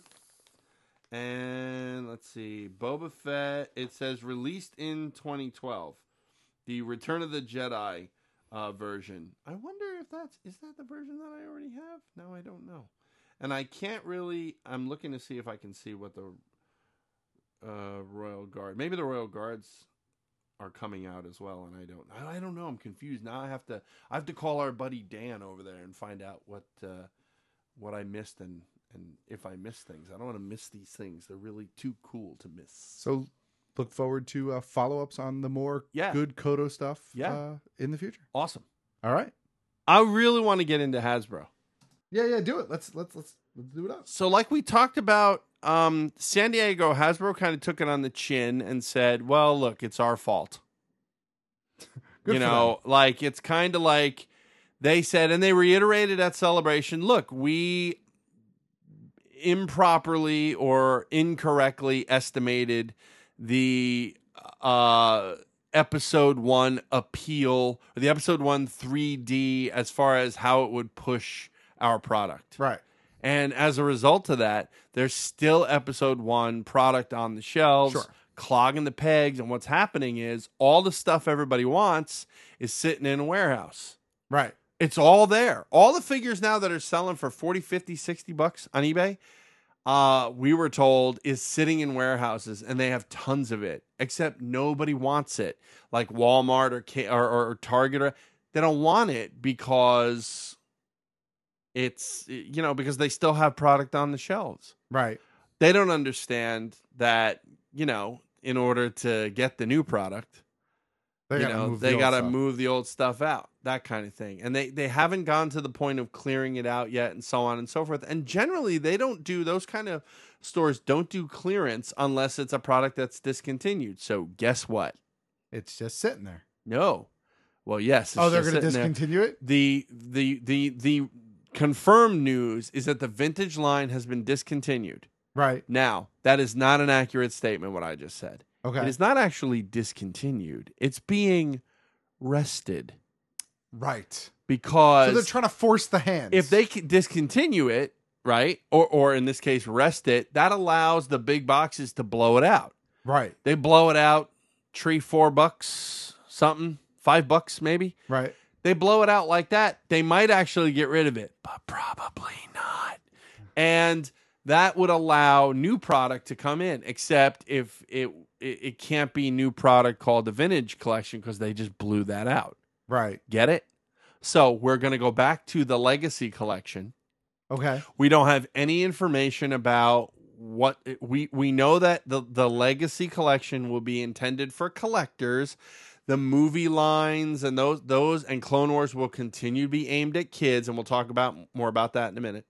And let's see, Boba Fett, it says released in twenty twelve. The Return of the Jedi uh, version. I wonder if that's, is that the version that I already have? No, I don't know. And I can't really, I'm looking to see if I can see what the uh, Royal Guard, maybe the Royal Guards are coming out as well, and I don't, I, I don't know. I'm confused now. I have to, I have to call our buddy Dan over there and find out what, uh, what I missed and and if I miss things. I don't want to miss these things. They're really too cool to miss. So look forward to uh, follow-ups on the more Yeah. good Kodo stuff Yeah. uh, in the future. Awesome. All right. I really want to get into Hasbro. Yeah, yeah, do it. Let's let's let's let's do it up. So like we talked about, um, San Diego, Hasbro kind of took it on the chin and said, well, look, it's our fault. Good you for know, like it's kind of like they said, and they reiterated at Celebration, look, we improperly or incorrectly estimated the uh, episode one appeal, or the episode one three D as far as how it would push our product. Right. And as a result of that, there's still episode one product on the shelves, Sure. clogging the pegs. And what's happening is all the stuff everybody wants is sitting in a warehouse. Right. It's all there. All the figures now that are selling for forty, fifty, sixty bucks on eBay, uh, we were told is sitting in warehouses, and they have tons of it, except nobody wants it. Like Walmart or, K- or, or Target, or, they don't want it because it's, you know, because they still have product on the shelves. Right. They don't understand that, you know, in order to get the new product, They you gotta know, move the they old got to stuff. move the old stuff out, that kind of thing. And they, they haven't gone to the point of clearing it out yet, and so on and so forth. And generally, they don't do those kind of stores don't do clearance unless it's a product that's discontinued. So guess what? It's just sitting there. No. Well, yes. It's Oh, they're just going to sitting there. discontinue it? The the the the confirmed news is that the vintage line has been discontinued. Right. Now, that is not an accurate statement, what I just said. Okay. It is not actually discontinued. It's being rested. Right. Because So they're trying to force the hands. if they can discontinue it, right, or or in this case, rest it, that allows the big boxes to blow it out. Right. They blow it out, three, four bucks, something, five bucks maybe. Right. They blow it out like that. They might actually get rid of it, but probably not. And that would allow new product to come in, except if it it, it can't be new product called the Vintage Collection because they just blew that out. Right. Get it? So we're going to go back to the Legacy Collection. Okay. We don't have any information about what we we know that the the Legacy Collection will be intended for collectors. The movie lines and those those and Clone Wars will continue to be aimed at kids, and we'll talk about more about that in a minute.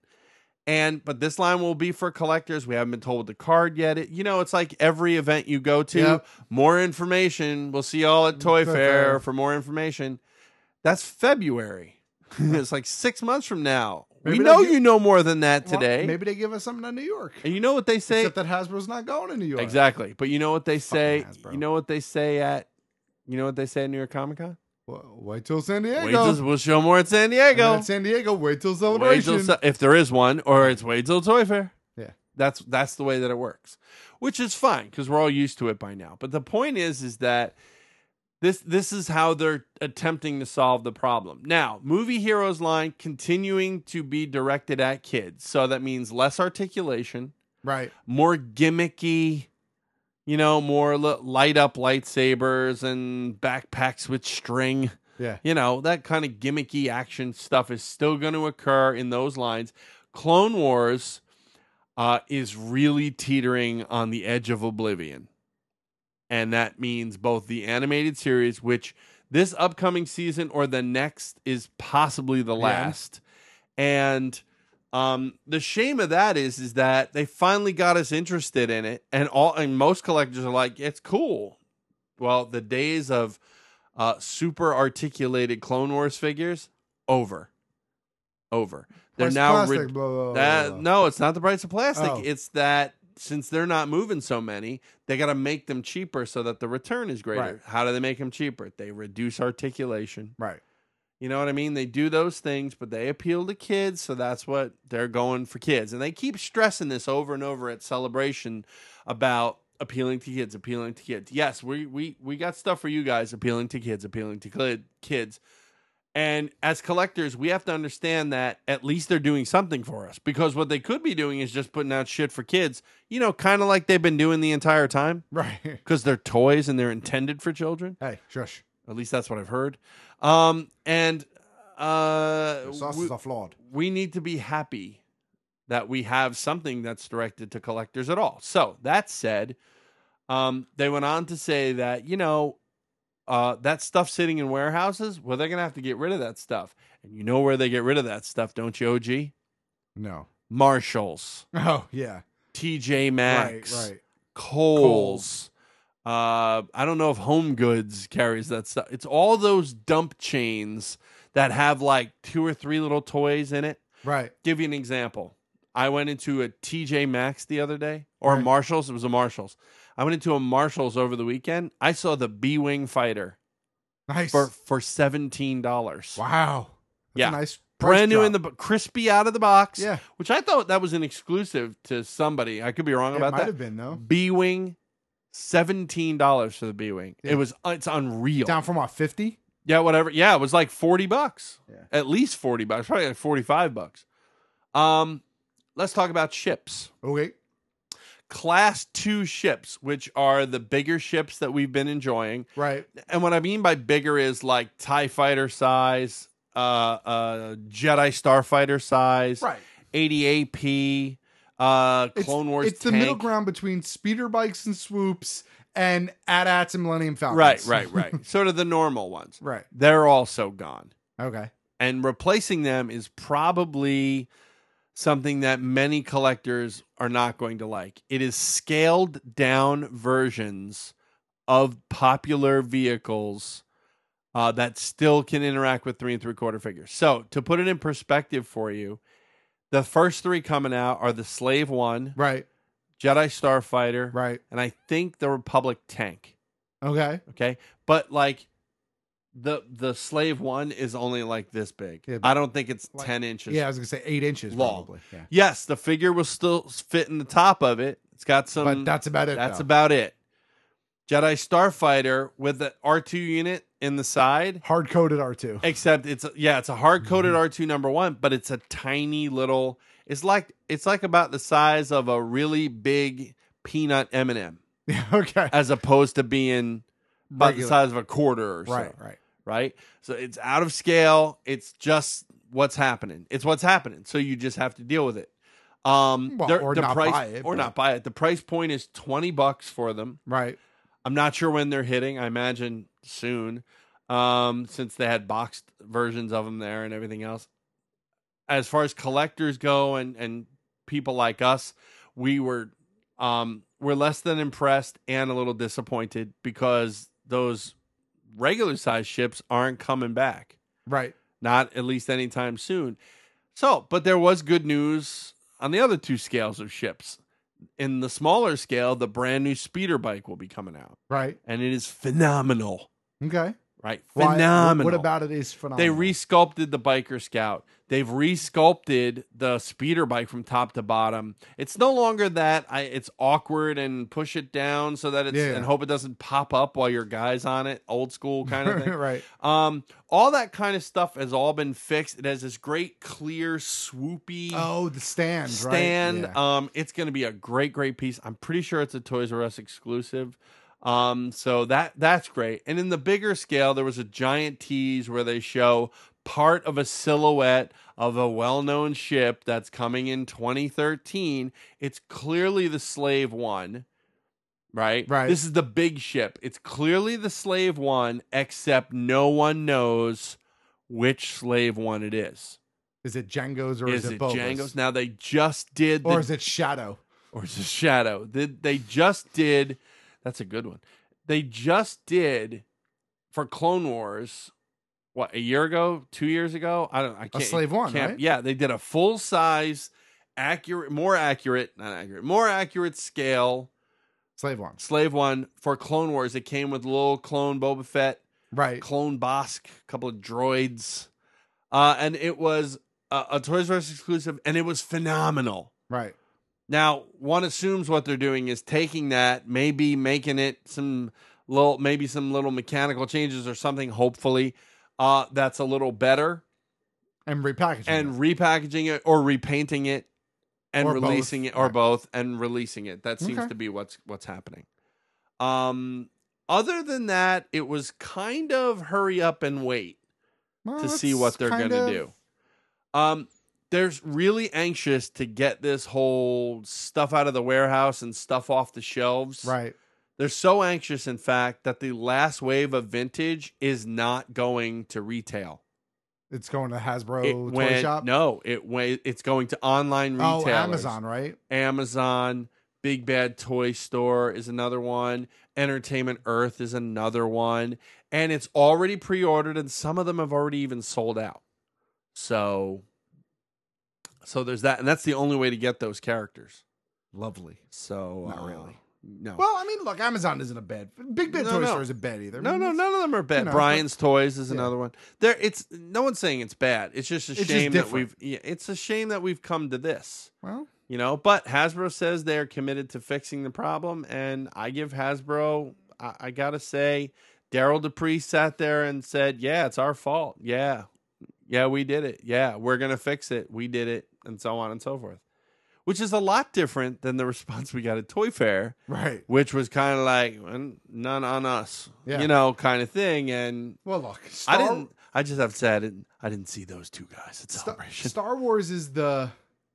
And but this line will be for collectors. We haven't been told the card yet. It, you know, it's like every event you go to. Yep. More information. We'll see y'all at Toy Toy Fair Fair. for more information. That's February. It's like six months from now. Maybe we they know give- you know more than that Well, today. maybe they give us something on New York. And you know what they say? Except that Hasbro's not going to New York. Exactly. But you know what they say? Hasbro. You know what they say at you know what they say at New York Comic Con? Well, wait till San Diego. Wait till, we'll show more at San And Diego. then at San Diego, wait till Wait celebration. till, if there is one, or it's wait till Toy Fair. Yeah. That's that's the way that it works, which is fine because we're all used to it by now. But the point is, is that this this is how they're attempting to solve the problem. Now, Movie Heroes line continuing to be directed at kids, so that means less articulation, Right. more gimmicky, you know, more li- light up lightsabers and backpacks with string. Yeah. You know, that kind of gimmicky action stuff is still going to occur in those lines. Clone Wars uh, is really teetering on the edge of oblivion. And that means both the animated series, which this upcoming season or the next is possibly the last. And um, the shame of that is, is that they finally got us interested in it. And all and most collectors are like, it's cool. Well, the days of uh, super articulated Clone Wars figures, over. Over. They're Price of now plastic, rid- blah, blah, blah, that, blah. no, it's not the price of plastic. Oh. It's that since they're not moving so many, they got to make them cheaper so that the return is greater. Right. How do they make them cheaper? They reduce articulation. Right. You know what I mean? They do those things, but they appeal to kids, so that's what they're going for kids. And they keep stressing this over and over at Celebration about appealing to kids, appealing to kids. Yes, we we we got stuff for you guys, appealing to kids, appealing to kid- kids. And as collectors, we have to understand that at least they're doing something for us, because what they could be doing is just putting out shit for kids, you know, kind of like they've been doing the entire time. Right. Because they're toys and they're intended for children. Hey, shush. At least that's what I've heard. Um, and uh, The sauces are flawed. we need to be happy that we have something that's directed to collectors at all. So that said, um, they went on to say that, you know, uh, that stuff sitting in warehouses, well, they're going to have to get rid of that stuff. And you know where they get rid of that stuff, don't you, O G? No. Marshalls. Oh, yeah. T J Maxx. Right, right. Kohl's. Uh, I don't know if Home Goods carries that stuff. It's all those dump chains that have like two or three little toys in it. Right. Give you an example. I went into a T J Maxx the other day, or Right. a Marshalls. It was a Marshalls. I went into a Marshalls over the weekend. I saw the B-Wing fighter. Nice. For for seventeen dollars. Wow. That's Yeah. a nice Brand new price in the drop. bo- crispy out of the box. Yeah. Which I thought that was an exclusive to somebody. I could be wrong It about might that. have been, though. B-Wing, seventeen dollars for the B-Wing. Yeah. It was it's unreal. Down from what, fifty? Yeah, whatever. Yeah, it was like forty bucks. Yeah. At least forty bucks. Probably like forty-five bucks. Um, let's talk about ships. Okay. Class two ships, which are the bigger ships that we've been enjoying. Right. And what I mean by bigger is like TIE fighter size, uh, uh, Jedi Starfighter size, Right. eighty A P, uh, Clone it's, Wars It's the tank. middle ground between speeder bikes and swoops and A T A Ts and Millennium Falcons. Right, right, right. Sort of the normal ones. Right. They're also gone. Okay. And replacing them is probably something that many collectors are not going to like. It is scaled down versions of popular vehicles uh, that still can interact with three and three quarter figures. So to put it in perspective for you, the first three coming out are the Slave One, Right. Jedi Starfighter, Right. and I think the Republic tank. Okay. Okay, but like the the Slave One is only like this big. Yeah, but I don't think it's like- ten inches. Yeah, I was gonna say eight inches long. probably. Yeah. Yes, the figure will still fit in the top of it. It's got some, But that's about it, That's though. about it. Jedi Starfighter with the R two unit in the side, Hard coded R two. except it's a, yeah, it's a hard coded Mm-hmm. R two number one, but it's a tiny little. It's like it's like about the size of a really big peanut M and M, Yeah. Okay. as opposed to being about Regular. the size of a quarter or so. Right. Right. Right? So it's out of scale. It's just what's happening. It's what's happening. So you just have to deal with it. Um, Well, they're- or the not price, buy it, or but- not buy it. The price point is twenty bucks for them. Right. I'm not sure when they're hitting. I imagine soon, um, since they had boxed versions of them there and everything else. As far as collectors go, and and people like us, we were um, we're less than impressed and a little disappointed because those regular size ships aren't coming back. Right. Not at least anytime soon. So, but there was good news on the other two scales of ships. In the smaller scale, the brand new speeder bike will be coming out. Right. And it is phenomenal. Okay. Right? Why- Phenomenal. What about it is phenomenal? They resculpted the Biker Scout. They've resculpted the speeder bike from top to bottom. It's no longer that I, it's awkward and push it down so that it's Yeah. and hope it doesn't pop up while your guy's on it. Old school kind of thing. Right. Um, all that kind of stuff has all been fixed. It has this great, clear, swoopy Oh, the stand. stand. Right? Yeah. Um, it's going to be a great, great piece. I'm pretty sure it's a Toys R Us exclusive. Um, so that that's great. And in the bigger scale, there was a giant tease where they show part of a silhouette of a well-known ship that's coming in twenty thirteen. It's clearly the Slave One, right? Right. This is the big ship. It's clearly the Slave One, except no one knows which Slave One it is. Is it Django's or Is is, it Boba's? Django's? Now they just did, the, Or is it Shadow? or is it Shadow? They, they just did. That's a good one. They just did for Clone Wars. What, a year ago, two years ago? I don't. I can't. Slave One, can't- right? Yeah, they did a full size, accurate, more accurate, not accurate, more accurate scale Slave One. Slave One for Clone Wars. It came with little clone Boba Fett, Right. clone Bosk, a couple of droids, uh, and it was a, a Toys R Us exclusive, and it was phenomenal. Right. Now, one assumes what they're doing is taking that, maybe making it some little, maybe some little mechanical changes or something. Hopefully, uh, that's a little better, And repackaging. and it. repackaging it or repainting it and Or releasing both. it, or Right. both, and releasing it. That seems Okay. to be what's what's happening. Um, other than that, it was kind of hurry up and wait Well, to see that's what they're kind going to of- do. Um, there's really anxious to get this whole stuff out of the warehouse and stuff off the shelves. Right. They're so anxious, in fact, that the last wave of vintage is not going to retail. It's going to Hasbro It toy went- shop. No, it went, it's going to online retailers. Oh, Amazon, right? Amazon, Big Bad Toy Store is another one. Entertainment Earth is another one. And it's already pre-ordered, and some of them have already even sold out. So, so there's that. And that's the only way to get those characters. Lovely. So, Not uh, really. No. Well, I mean, look, Amazon isn't a bad. Big Bad No, Toy no. Store isn't bad either. I No, mean, no, it's- none of them are bad. you know, Brian's but- Toys is yeah. another one. There, it's no one's saying it's bad. It's just a It's just shame that different. we've. Yeah, it's a shame that we've come to this. Well, you know, but Hasbro says they're committed to fixing the problem, and I give Hasbro. I, I gotta say, Daryl Dupree sat there and said, "Yeah, it's our fault. Yeah, yeah, we did it. Yeah, we're gonna fix it. We did it," and so on and so forth. Which is a lot different than the response we got at Toy Fair, Right. Which was kind of like well, none on us, Yeah. you know, kind of thing. And Well, look, I Star- didn't. I just have to say I didn't. I didn't see those two guys at Star, Celebration. Star Wars is the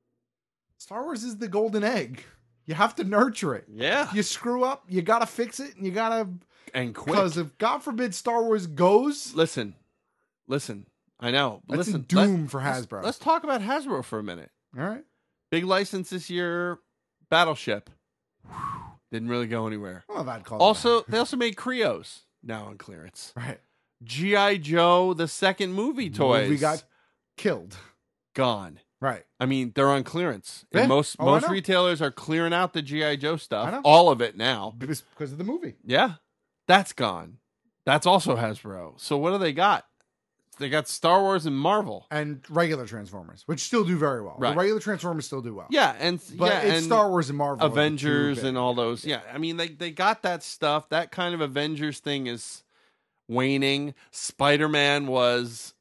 Star Wars is the golden egg. You have to nurture it. Yeah. You screw up, you gotta fix it, and you gotta And quick. because if God forbid Star Wars goes, Listen, listen. I know. But That's a listen, doom let- for let's- Hasbro. Let's talk about Hasbro for a minute. all right. Big license this year. Battleship didn't really go anywhere. Well, I'd call it Also, they also made Creos now on clearance. Right. G I. Joe, the second movie toys, We got killed. gone. Right. I mean, they're on clearance. Yeah. And most Oh, I most know. retailers are clearing out the G I. Joe I stuff. know. All of it now. Because because of the movie. Yeah. That's gone. That's also Hasbro. So what do they got? They got Star Wars and Marvel. And regular Transformers, which still do very well. Right. The regular Transformers still do well. Yeah, and But yeah, it's and Star Wars and Marvel are the two Avengers big. and all those. Yeah, I mean they they got that stuff. That kind of Avengers thing is waning. Spider-Man was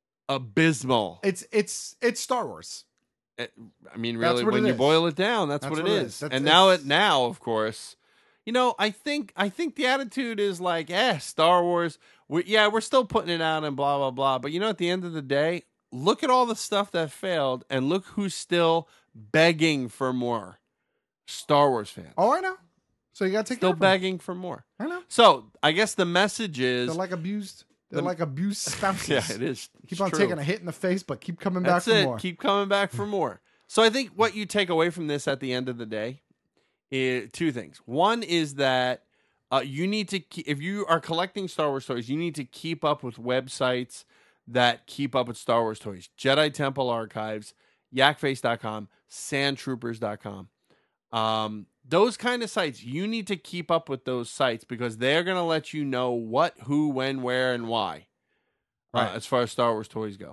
abysmal. It's it's it's Star Wars. It- I mean, That's really, what when it you is. boil it down, that's, what, it is. That's- and now it's- it now, of course, you know, I think I think the attitude is like, eh, Star Wars. We, yeah, we're still putting it out and blah blah blah. But you know, at the end of the day, look at all the stuff that failed, and look who's still begging for more. Star Wars fans. Oh, I know. So you got to take Still care of them. begging for more. I know. So I guess the message is They're like abused. They're The- like abused spouses. yeah, it is. Keep It's on true. taking a hit in the face, but keep coming That's back for it. more. Keep coming back for more. So I think what you take away from this at the end of the day is two things. One is that uh, you need to, ke- if you are collecting Star Wars toys, you need to keep up with websites that keep up with Star Wars toys. Jedi Temple Archives, yak face dot com, sand troopers dot com. Um, those kind of sites, you need to keep up with those sites because they're going to let you know what, who, when, where, and why. Uh, Right. as far as Star Wars toys go.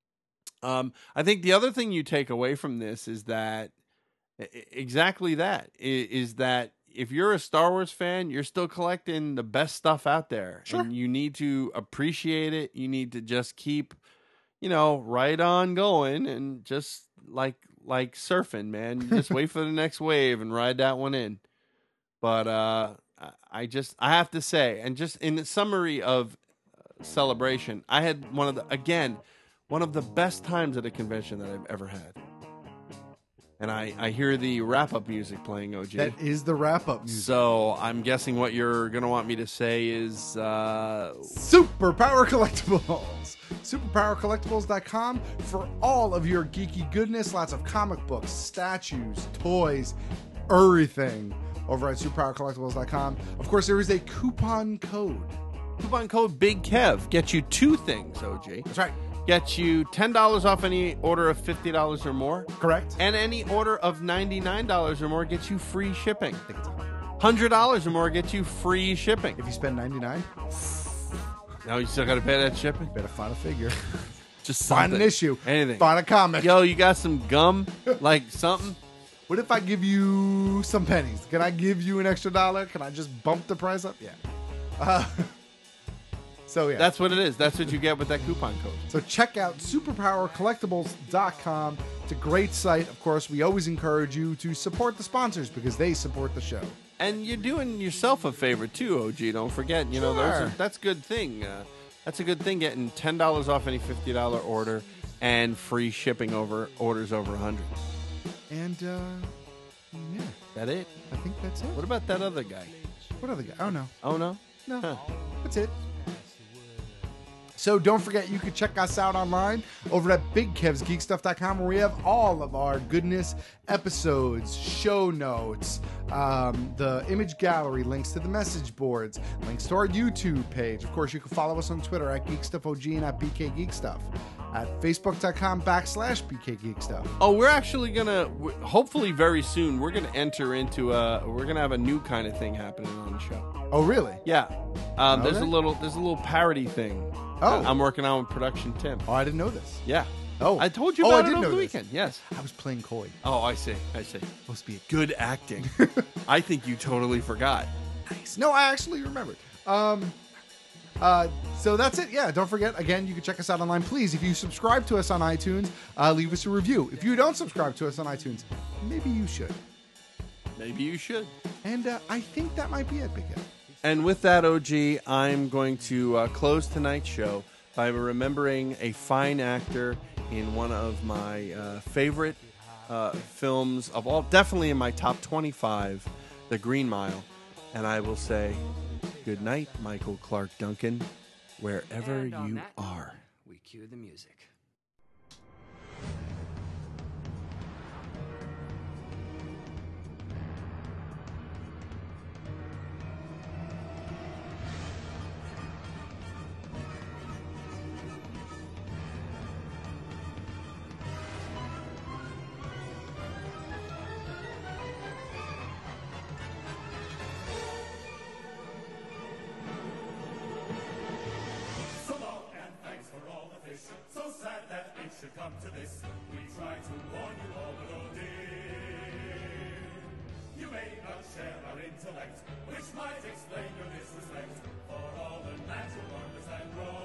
Um, I think the other thing you take away from this is that e- exactly that i- is that if you're a Star Wars fan, you're still collecting the best stuff out there, Sure. and you need to appreciate it. You need to just keep, you know, right on going, and just like like surfing, man. You just wait for the next wave and ride that one in. But uh, I- I just I have to say, and just in the summary of Celebration, I had one of the again one of the best times at a convention that I've ever had. And I, I hear the wrap-up music playing, O G. That is the wrap-up music. So I'm guessing what you're going to want me to say is... Uh, Superpower Collectibles. Superpower Collectibles dot com for all of your geeky goodness. Lots of comic books, statues, toys, everything over at Superpower Collectibles dot com. Of course, there is a coupon code. coupon code Big Kev gets you two things, O G. That's right. Gets you ten dollars off any order of fifty dollars or more. Correct. And any order of ninety-nine dollars or more gets you free shipping. one hundred dollars or more gets you free shipping. If you spend ninety-nine dollars, now you still got to pay that shipping? better find a figure. Just Find something. an issue. Anything. Find a comic. Yo, you got some gum? Like something? What if I give you some pennies? Can I give you an extra dollar? Can I just bump the price up? Yeah. Uh, so, yeah. That's what it is. That's what you get with that coupon code. So check out Superpower Collectibles dot com. It's a great site. Of course, we always encourage you to support the sponsors because they support the show. And you're doing yourself a favor too, O G. Don't forget, you know, those Sure. are, that's a good thing. Uh, that's a good thing getting ten dollars off any fifty dollars order and free shipping over orders over one hundred dollars. And, uh, yeah, That it? I think that's it. What about that other guy? What other guy? Oh, no. Oh, no? No. Huh. That's it. So don't forget, you can check us out online over at big kevs geek stuff dot com, where we have all of our goodness, episodes, show notes, um, the image gallery, links to the message boards, links to our YouTube page. Of course, you can follow us on Twitter at GeekStuffOG and at BKGeekStuff, at facebook.com backslash BKGeekStuff. Oh, we're actually gonna, hopefully very soon, we're gonna enter into a, we're gonna have a new kind of thing happening on the show. Oh, really? Yeah. Um, there's Okay. a little, there's a little parody thing. Oh. I'm working on with Production Tim. Oh, I didn't know this. Yeah. Oh. I told you Oh, about I it did over know the this. weekend. Yes. I was playing coy. Oh, I see. I see. Supposed to be a Good acting. I think you totally forgot. Nice. No, I actually remembered. Um, uh, so that's it. Yeah, don't forget, again, you can check us out online. Please, if you subscribe to us on iTunes, uh, leave us a review. If you don't subscribe to us on iTunes, maybe you should. Maybe you should. And uh, I think that might be it, Big Ed. And with that, O G, I'm going to uh, close tonight's show by remembering a fine actor in one of my uh, favorite uh, films of all, definitely in my top twenty-five, The Green Mile. And I will say, good night, Michael Clark Duncan, wherever And on you that are. note, we cue the music. So long and thanks for all the fish. So sad that it should come to this. We try to warn you all, but oh dear. You may not share our intellect, which might explain your disrespect for all the natural wonders that grow